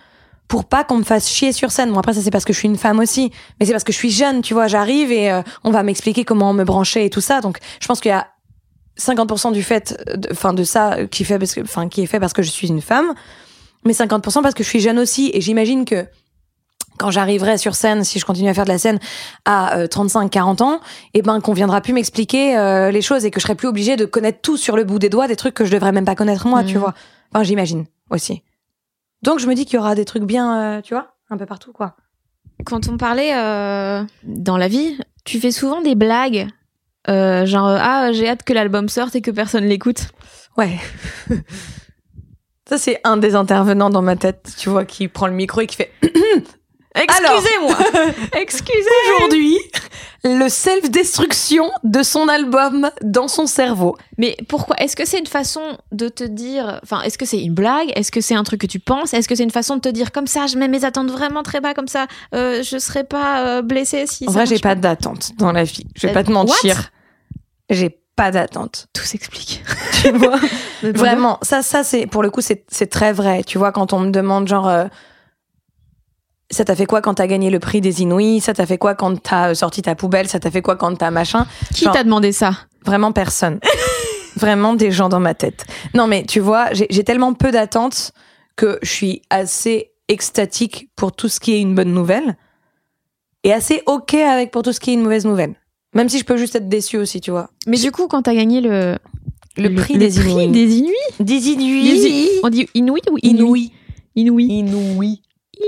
pour pas qu'on me fasse chier sur scène. Bon, après, ça, c'est parce que je suis une femme aussi. Mais c'est parce que je suis jeune, tu vois. J'arrive et on va m'expliquer comment me brancher et tout ça. Donc, je pense qu'il y a 50% du fait, de ça qui est fait parce que je suis une femme. Mais 50% parce que je suis jeune aussi. Et j'imagine que quand j'arriverai sur scène, si je continue à faire de la scène à 35-40 ans, qu'on viendra plus m'expliquer les choses et que je serai plus obligée de connaître tout sur le bout des doigts, des trucs que je devrais même pas connaître moi, tu vois. Enfin, j'imagine aussi. Donc, je me dis qu'il y aura des trucs bien, tu vois, un peu partout, quoi. Quand on parlait dans la vie, tu fais souvent des blagues, genre j'ai hâte que l'album sorte et que personne l'écoute. Ouais. Ça, c'est un des intervenants dans ma tête, tu vois, qui prend le micro et qui fait Excusez-moi. Excusez. Aujourd'hui, le self-destruction de son album dans son cerveau. Mais pourquoi? Est-ce que c'est une façon de te dire... Enfin, est-ce que c'est une blague? Est-ce que c'est un truc que tu penses? Est-ce que c'est une façon de te dire comme ça, je mets mes attentes vraiment très bas, comme ça, je serais pas blessée si... En vrai, j'ai pas d'attente dans la vie. Je vais pas te mentir. J'ai pas d'attente. Tout s'explique. Tu vois? Vraiment, ça c'est... Pour le coup, c'est très vrai. Tu vois, quand on me demande genre... ça t'a fait quoi quand t'as gagné le prix des Inouïs? Ça t'a fait quoi quand t'as sorti ta poubelle? Ça t'a fait quoi quand t'as machin? Qui t'a demandé ça? Vraiment personne. Vraiment des gens dans ma tête. Non mais tu vois, j'ai tellement peu d'attentes que je suis assez extatique pour tout ce qui est une bonne nouvelle et assez ok avec pour tout ce qui est une mauvaise nouvelle. Même si je peux juste être déçue aussi, tu vois. Mais du coup, quand t'as gagné le prix des Inouïs. Des Inuits? Des Inuits. On dit Inuit ou Inouïs? Inouïs.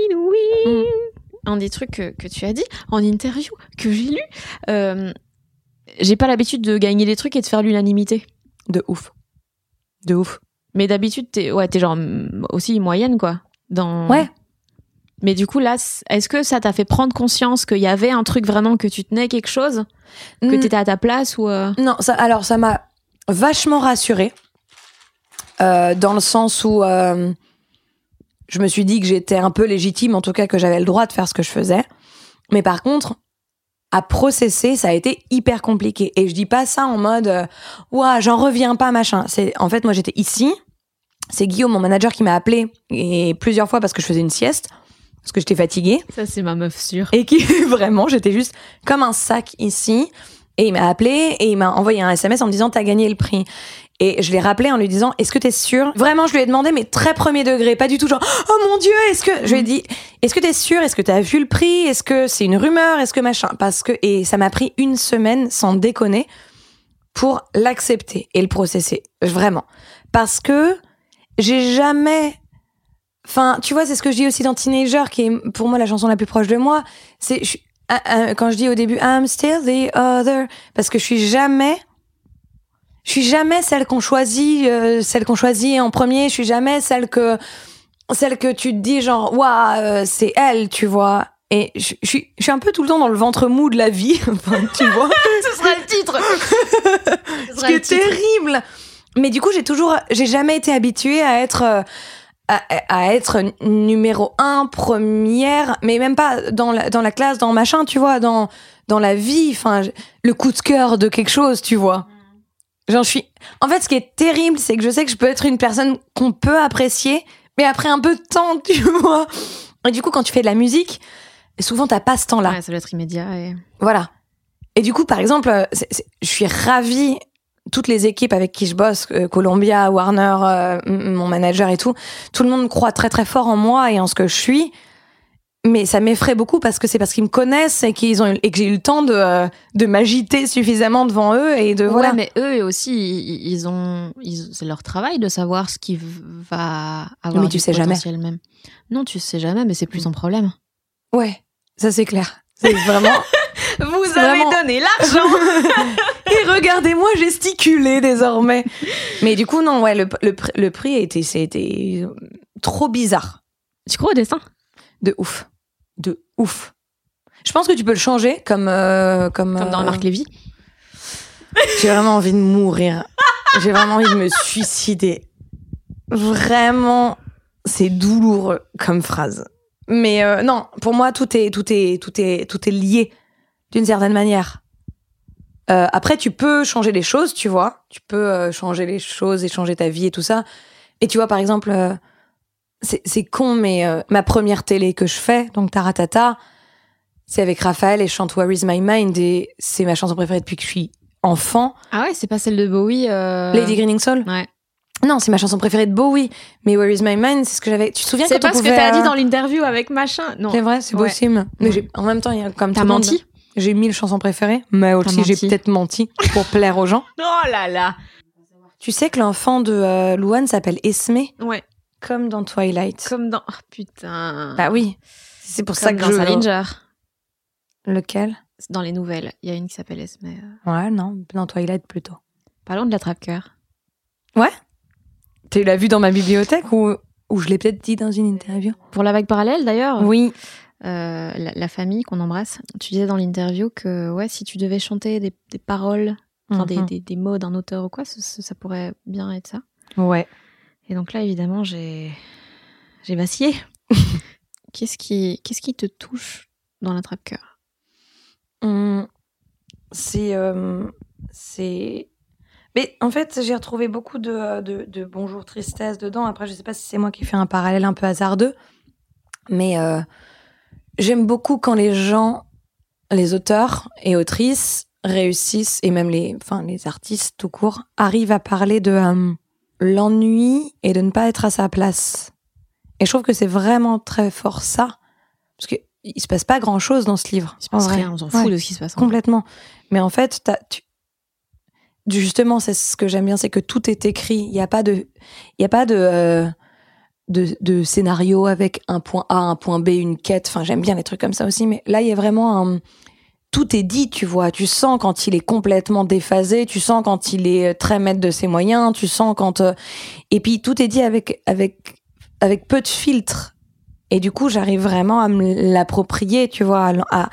Un des trucs que tu as dit en interview, que j'ai lu, j'ai pas l'habitude de gagner des trucs et de faire l'unanimité. De ouf. Mais d'habitude, t'es genre aussi moyenne, quoi. Ouais. Mais du coup, là, est-ce que ça t'a fait prendre conscience qu'il y avait un truc vraiment, que tu tenais quelque chose, que t'étais à ta place ou Non, ça m'a vachement rassurée. Dans le sens où... je me suis dit que j'étais un peu légitime, en tout cas que j'avais le droit de faire ce que je faisais. Mais par contre, à processer, ça a été hyper compliqué. Et je dis pas ça en mode ouah, j'en reviens pas, machin. En fait, moi, j'étais ici. C'est Guillaume, mon manager, qui m'a appelé et plusieurs fois parce que je faisais une sieste, parce que j'étais fatiguée. Ça, c'est ma meuf sûre. Et qui, vraiment, j'étais juste comme un sac ici. Et il m'a appelé et il m'a envoyé un SMS en me disant « T'as gagné le prix ». Et je l'ai rappelé en lui disant « Est-ce que t'es sûre ?» Vraiment, je lui ai demandé, mais très premier degré, pas du tout genre « Oh mon Dieu, est-ce que… » Je lui ai dit « Est-ce que t'es sûre ? Est-ce que t'as vu le prix ? Est-ce que c'est une rumeur ? Est-ce que machin ?» Parce que… Et ça m'a pris 1 semaine, sans déconner, pour l'accepter et le processer. Vraiment. Parce que j'ai jamais… Enfin, tu vois, c'est ce que je dis aussi dans Teenager, qui est pour moi la chanson la plus proche de moi. C'est… quand je dis au début I'm still the other, parce que je suis jamais celle qu'on choisit en premier. Je suis jamais celle que tu te dis genre waouh, c'est elle, tu vois. Et je suis un peu tout le temps dans le ventre mou de la vie, enfin, tu vois. Ce sera le titre. Ce qui est terrible. Mais du coup, j'ai jamais été habituée à être numéro 1, première, mais même pas dans la classe, dans machin, tu vois, dans la vie, enfin, le coup de cœur de quelque chose, tu vois. En fait, ce qui est terrible, c'est que je sais que je peux être une personne qu'on peut apprécier, mais après un peu de temps, tu vois. Et du coup, quand tu fais de la musique, souvent, t'as pas ce temps-là. Ouais, ça doit être immédiat. Voilà. Et du coup, par exemple, je suis ravie, toutes les équipes avec qui je bosse, Columbia, Warner, mon manager et tout le monde croit très très fort en moi et en ce que je suis. Mais ça m'effraie beaucoup parce que c'est parce qu'ils me connaissent et que j'ai eu le temps de m'agiter suffisamment devant eux et de voilà. Ouais, mais eux aussi, c'est leur travail de savoir ce qui va avoir mais tu sais potentiel jamais. Même. Non, tu sais jamais, mais c'est plus ton problème. Ouais, ça c'est clair. C'est vraiment. Vous avez donné l'argent. Et regardez-moi gesticuler désormais. Mais du coup non, ouais, le prix c'était trop bizarre. Tu crois au destin ? De ouf. Je pense que tu peux le changer comme dans Marc Lévy. J'ai vraiment envie de mourir. J'ai vraiment envie de me suicider. Vraiment, c'est douloureux comme phrase. Mais non, pour moi tout est lié d'une certaine manière. Après, tu peux changer les choses, tu vois. Tu peux changer les choses et changer ta vie et tout ça. Et tu vois, par exemple, c'est con, mais ma première télé que je fais, donc Taratata, c'est avec Raphaël et je chante Where is my mind et c'est ma chanson préférée depuis que je suis enfant. Ah ouais, c'est pas celle de Bowie. Lady Greening Soul. Ouais. Non, c'est ma chanson préférée de Bowie. Mais Where is my mind, c'est ce que j'avais. Tu te souviens c'est quand on pas ce pouvait... que t'as dit dans l'interview avec machin. Non. C'est vrai, c'est possible. Mais en même temps, il y a comme t'as tout le monde, menti. J'ai 1000 chansons préférées, mais aussi j'ai peut-être menti pour plaire aux gens. Oh là là. Tu sais que l'enfant de Louane s'appelle Esme, Ouais. comme dans Twilight. Comme dans. Oh, putain. Bah oui. C'est pour Comme ça que dans Salinger. Lequel? Dans les nouvelles, il y a une qui s'appelle Esme. Ouais, non, dans Twilight plutôt. Parlons de l'attrape-cœur. Ouais. Tu l'as vu dans ma bibliothèque ou je l'ai peut-être dit dans une interview? Pour la vague parallèle d'ailleurs. Oui. La famille qu'on embrasse. Tu disais dans l'interview que ouais, si tu devais chanter des paroles, enfin des mots d'un auteur ou quoi, ça pourrait bien être ça. Ouais. Et donc là, évidemment, j'ai vacillé. Qu'est-ce qui te touche dans l'attrape-cœur? C'est mais en fait j'ai retrouvé beaucoup de Bonjour Tristesse dedans. Après je sais pas si c'est moi qui fais un parallèle un peu hasardeux, mais j'aime beaucoup quand les gens, les auteurs et autrices réussissent, et même les artistes tout court, arrivent à parler de l'ennui et de ne pas être à sa place. Et je trouve que c'est vraiment très fort ça, parce que il se passe pas grand chose dans ce livre. Il se passe rien, on s'en fout de ce qui se passe. Complètement. Mais en fait, justement, c'est ce que j'aime bien, c'est que tout est écrit. Il y a pas de scénario avec un point A, un point B, une quête. Enfin, j'aime bien les trucs comme ça aussi. Mais là, il y a vraiment tout est dit, tu vois. Tu sens quand il est complètement déphasé. Tu sens quand il est très maître de ses moyens. Tu sens quand et puis tout est dit avec peu de filtres. Et du coup, j'arrive vraiment à me l'approprier, tu vois,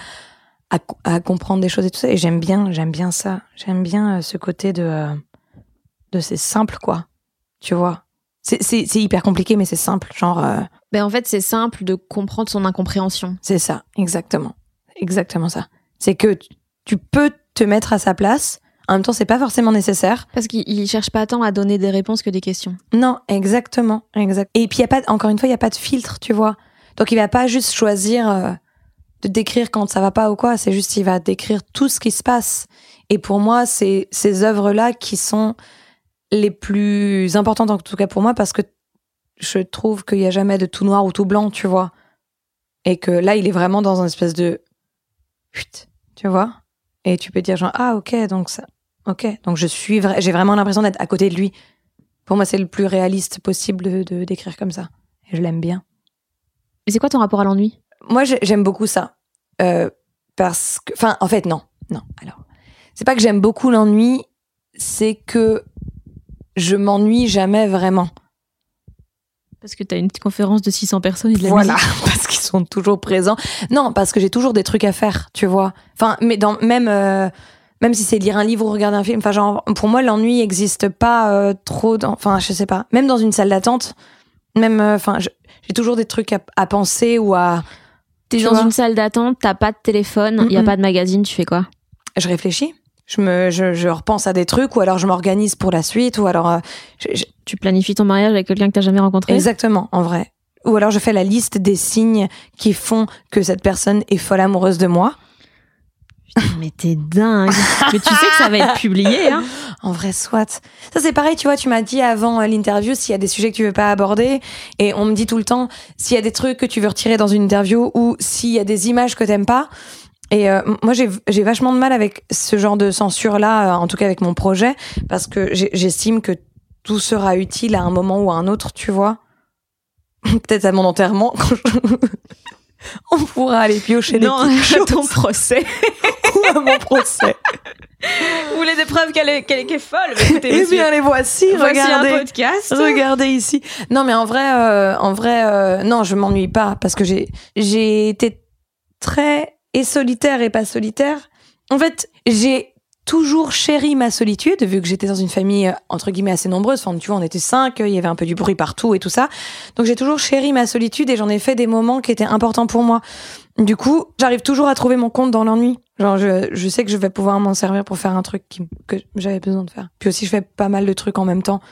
à comprendre des choses et tout ça. Et j'aime bien ça. J'aime bien ce côté de c'est simple, quoi. Tu vois. C'est hyper compliqué, mais c'est simple. Genre. En fait, c'est simple de comprendre son incompréhension. C'est ça, exactement. Exactement ça. C'est que tu peux te mettre à sa place. En même temps, c'est pas forcément nécessaire. Parce qu'il cherche pas tant à donner des réponses que des questions. Non, exactement. Exact. Et puis, encore une fois, il n'y a pas de filtre, tu vois. Donc, il va pas juste choisir de décrire quand ça va pas ou quoi. C'est juste, il va décrire tout ce qui se passe. Et pour moi, c'est ces œuvres-là qui sont les plus importantes, en tout cas pour moi, parce que je trouve qu'il n'y a jamais de tout noir ou tout blanc, tu vois. Et que là, il est vraiment dans une espèce de... Tu vois. Et tu peux dire genre, ah, ok, donc ça... Ok, donc j'ai vraiment l'impression d'être à côté de lui. Pour moi, c'est le plus réaliste possible de d'écrire comme ça. Et je l'aime bien. Et c'est quoi ton rapport à l'ennui? Moi, j'aime beaucoup ça. Parce que... Enfin, en fait, non. Alors, c'est pas que j'aime beaucoup l'ennui, c'est que je m'ennuie jamais vraiment. Parce que t'as une conférence de 600 personnes et de la musique. Voilà, parce qu'ils sont toujours présents. Non, parce que j'ai toujours des trucs à faire, tu vois. Enfin, mais même si c'est lire un livre ou regarder un film, enfin genre pour moi l'ennui n'existe pas trop enfin je sais pas, même dans une salle d'attente, même j'ai toujours des trucs à penser ou à... T'es dans une salle d'attente, t'as pas de téléphone, y a pas de magazine, tu fais quoi? Je réfléchis. Je repense à des trucs, ou alors je m'organise pour la suite, ou alors tu planifies ton mariage avec quelqu'un que t'as jamais rencontré? Exactement, en vrai. Ou alors je fais la liste des signes qui font que cette personne est folle amoureuse de moi. Putain, mais t'es dingue. Mais tu sais que ça va être publié, hein. En vrai, soit. Ça, c'est pareil, tu vois, tu m'as dit avant l'interview s'il y a des sujets que tu veux pas aborder, et on me dit tout le temps s'il y a des trucs que tu veux retirer dans une interview, ou s'il y a des images que t'aimes pas. Et moi, j'ai vachement de mal avec ce genre de censure-là, en tout cas avec mon projet, parce que j'estime que tout sera utile à un moment ou à un autre, tu vois. Peut-être à mon enterrement, on pourra aller piocher des petites choses. Non, à ton procès. Ou à mon procès. Ou les épreuves qu'elle est folle. Mais écoutez, eh bien, les voici, regardez. Un podcast. Regardez ici. Non, mais en vrai, non, je m'ennuie pas, parce que j'ai été très... et solitaire et pas solitaire. En fait, j'ai toujours chéri ma solitude, vu que j'étais dans une famille, entre guillemets, assez nombreuse. Enfin, tu vois, on était 5, il y avait un peu du bruit partout et tout ça. Donc, j'ai toujours chéri ma solitude et j'en ai fait des moments qui étaient importants pour moi. Du coup, j'arrive toujours à trouver mon compte dans l'ennui. Genre, je sais que je vais pouvoir m'en servir pour faire un truc que j'avais besoin de faire. Puis aussi, je fais pas mal de trucs en même temps.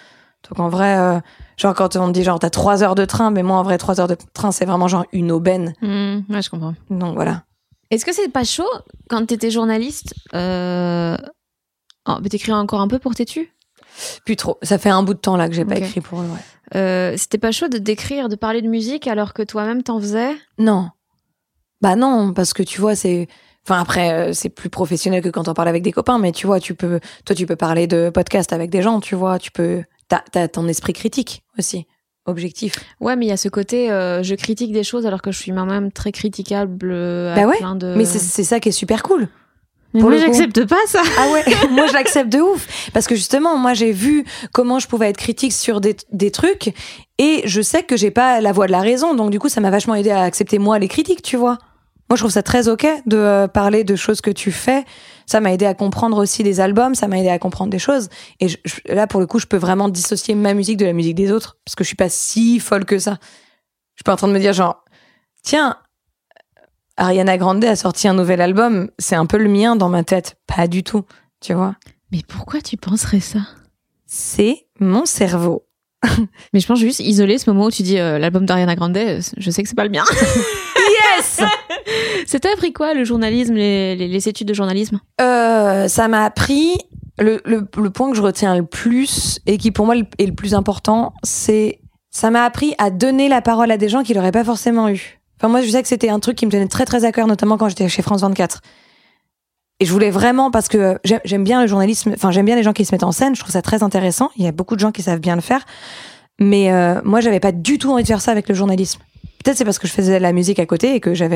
Donc en vrai, genre quand on dit genre t'as 3 heures de train, mais moi en vrai 3 heures de train c'est vraiment genre une aubaine. Ouais, je comprends. Donc voilà. Est-ce que c'est pas chaud quand t'étais journaliste t'écris encore un peu pour Tétu? Plus trop. Ça fait un bout de temps là que j'ai pas écrit pour eux. Ouais. C'était pas chaud d'écrire, de parler de musique alors que toi-même t'en faisais? Non. Bah non, parce que tu vois, c'est... Enfin après, c'est plus professionnel que quand on parle avec des copains, mais tu vois, tu peux parler de podcast avec des gens, tu vois, t'as ton esprit critique aussi, objectif. Ouais, mais il y a ce côté, je critique des choses alors que je suis moi-même très critiquable à plein de... Mais c'est ça qui est super cool. Mais moi, j'accepte pas ça. Ah ouais, moi je l'accepte de ouf. Parce que justement, moi j'ai vu comment je pouvais être critique sur des trucs et je sais que j'ai pas la voix de la raison. Donc du coup, ça m'a vachement aidé à accepter moi les critiques, tu vois. Moi je trouve ça très ok de parler de choses que tu fais. Ça m'a aidé à comprendre aussi des albums, ça m'a aidé à comprendre des choses. Et là pour le coup, je peux vraiment dissocier ma musique de la musique des autres. Parce que je suis pas si folle que ça. Je suis pas en train de me dire genre, tiens... Ariana Grande a sorti un nouvel album, c'est un peu le mien dans ma tête. Pas du tout, tu vois. Mais pourquoi tu penserais ça? C'est mon cerveau. Mais je pense juste isoler ce moment où tu dis l'album d'Ariana Grande, je sais que c'est pas le mien. Yes. C'était appris quoi, le journalisme, les études de journalisme? Ça m'a appris le point que je retiens le plus et qui pour moi est le plus important, c'est ça m'a appris à donner la parole à des gens qui l'auraient pas forcément eu. Enfin, moi, je sais que c'était un truc qui me tenait très, très à cœur, notamment quand j'étais chez France 24. Et je voulais vraiment, parce que j'aime bien le journalisme, enfin, j'aime bien les gens qui se mettent en scène, je trouve ça très intéressant. Il y a beaucoup de gens qui savent bien le faire. Mais moi, j'avais pas du tout envie de faire ça avec le journalisme. Peut-être c'est parce que je faisais de la musique à côté et que j'avais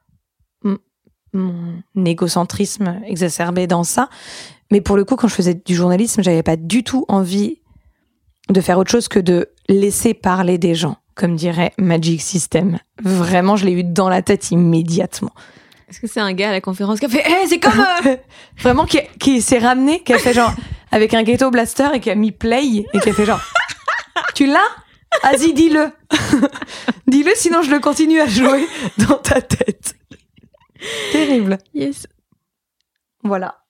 mon égocentrisme exacerbé dans ça. Mais pour le coup, quand je faisais du journalisme, j'avais pas du tout envie de faire autre chose que de laisser parler des gens. Comme dirait Magic System. Vraiment, je l'ai eu dans la tête immédiatement. Est-ce que c'est un gars à la conférence qui a fait « c'est comme... Vraiment, qui s'est ramené, qui a fait genre... avec un ghetto blaster et qui a mis play et qui a fait genre... Tu l'as? Vas-y, dis-le. Dis-le, sinon je le continue à jouer dans ta tête. Terrible. Yes. Voilà.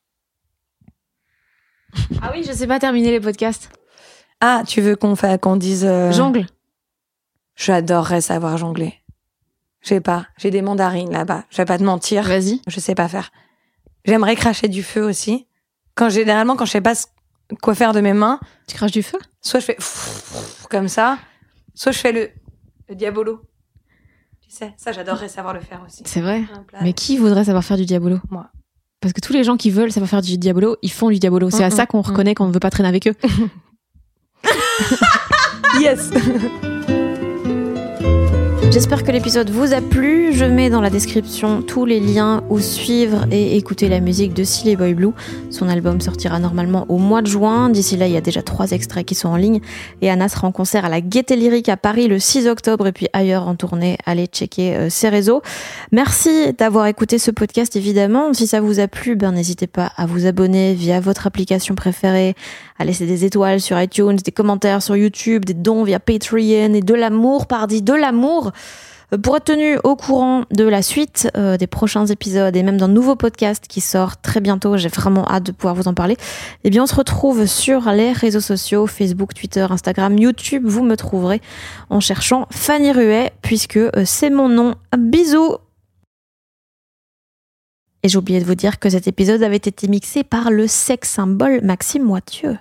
Ah oui, je sais pas terminer les podcasts. Ah, tu veux qu'on dise... Jongle. J'adorerais savoir jongler. Je sais pas, j'ai des mandarines là-bas. Je vais pas te mentir. Vas-y. Je sais pas faire. J'aimerais cracher du feu aussi. Généralement, quand je sais pas quoi faire de mes mains. Tu craches du feu? Soit je fais comme ça, soit je fais le diabolo. Tu sais, ça j'adorerais savoir le faire aussi. C'est vrai. Mais qui voudrait savoir faire du diabolo? Moi. Parce que tous les gens qui veulent savoir faire du diabolo, ils font du diabolo. C'est à ça qu'on reconnaît qu'on ne veut pas traîner avec eux. Yes. J'espère que l'épisode vous a plu. Je mets dans la description tous les liens où suivre et écouter la musique de Silly Boy Blue. Son album sortira normalement au mois de juin. D'ici là, il y a déjà 3 extraits qui sont en ligne. Et Anna sera en concert à la Gaîté Lyrique à Paris le 6 octobre et puis ailleurs en tournée. Allez checker ses réseaux. Merci d'avoir écouté ce podcast, évidemment. Si ça vous a plu, n'hésitez pas à vous abonner via votre application préférée, à laisser des étoiles sur iTunes, des commentaires sur YouTube, des dons via Patreon et de l'amour, de l'amour. Pour être tenu au courant de la suite des prochains épisodes et même d'un nouveau podcast qui sort très bientôt, j'ai vraiment hâte de pouvoir vous en parler, eh bien on se retrouve sur les réseaux sociaux, Facebook, Twitter, Instagram, YouTube, vous me trouverez en cherchant Fanny Ruet, puisque c'est mon nom. Bisous! Et j'ai oublié de vous dire que cet épisode avait été mixé par le sex symbole Maxime Moitieu.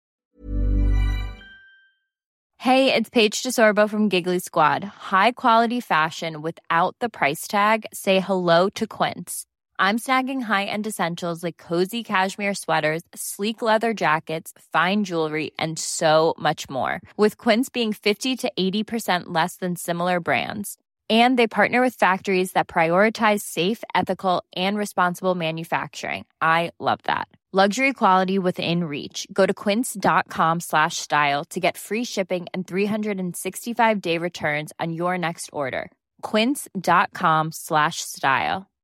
Hey, it's Paige DeSorbo from Giggly Squad. High quality fashion without the price tag. Say hello to Quince. I'm snagging high-end essentials like cozy cashmere sweaters, sleek leather jackets, fine jewelry, and so much more. With Quince being 50 to 80% less than similar brands. And they partner with factories that prioritize safe, ethical, and responsible manufacturing. I love that. Luxury quality within reach. Go to quince.com/style to get free shipping and 365-day returns on your next order. Quince.com/style.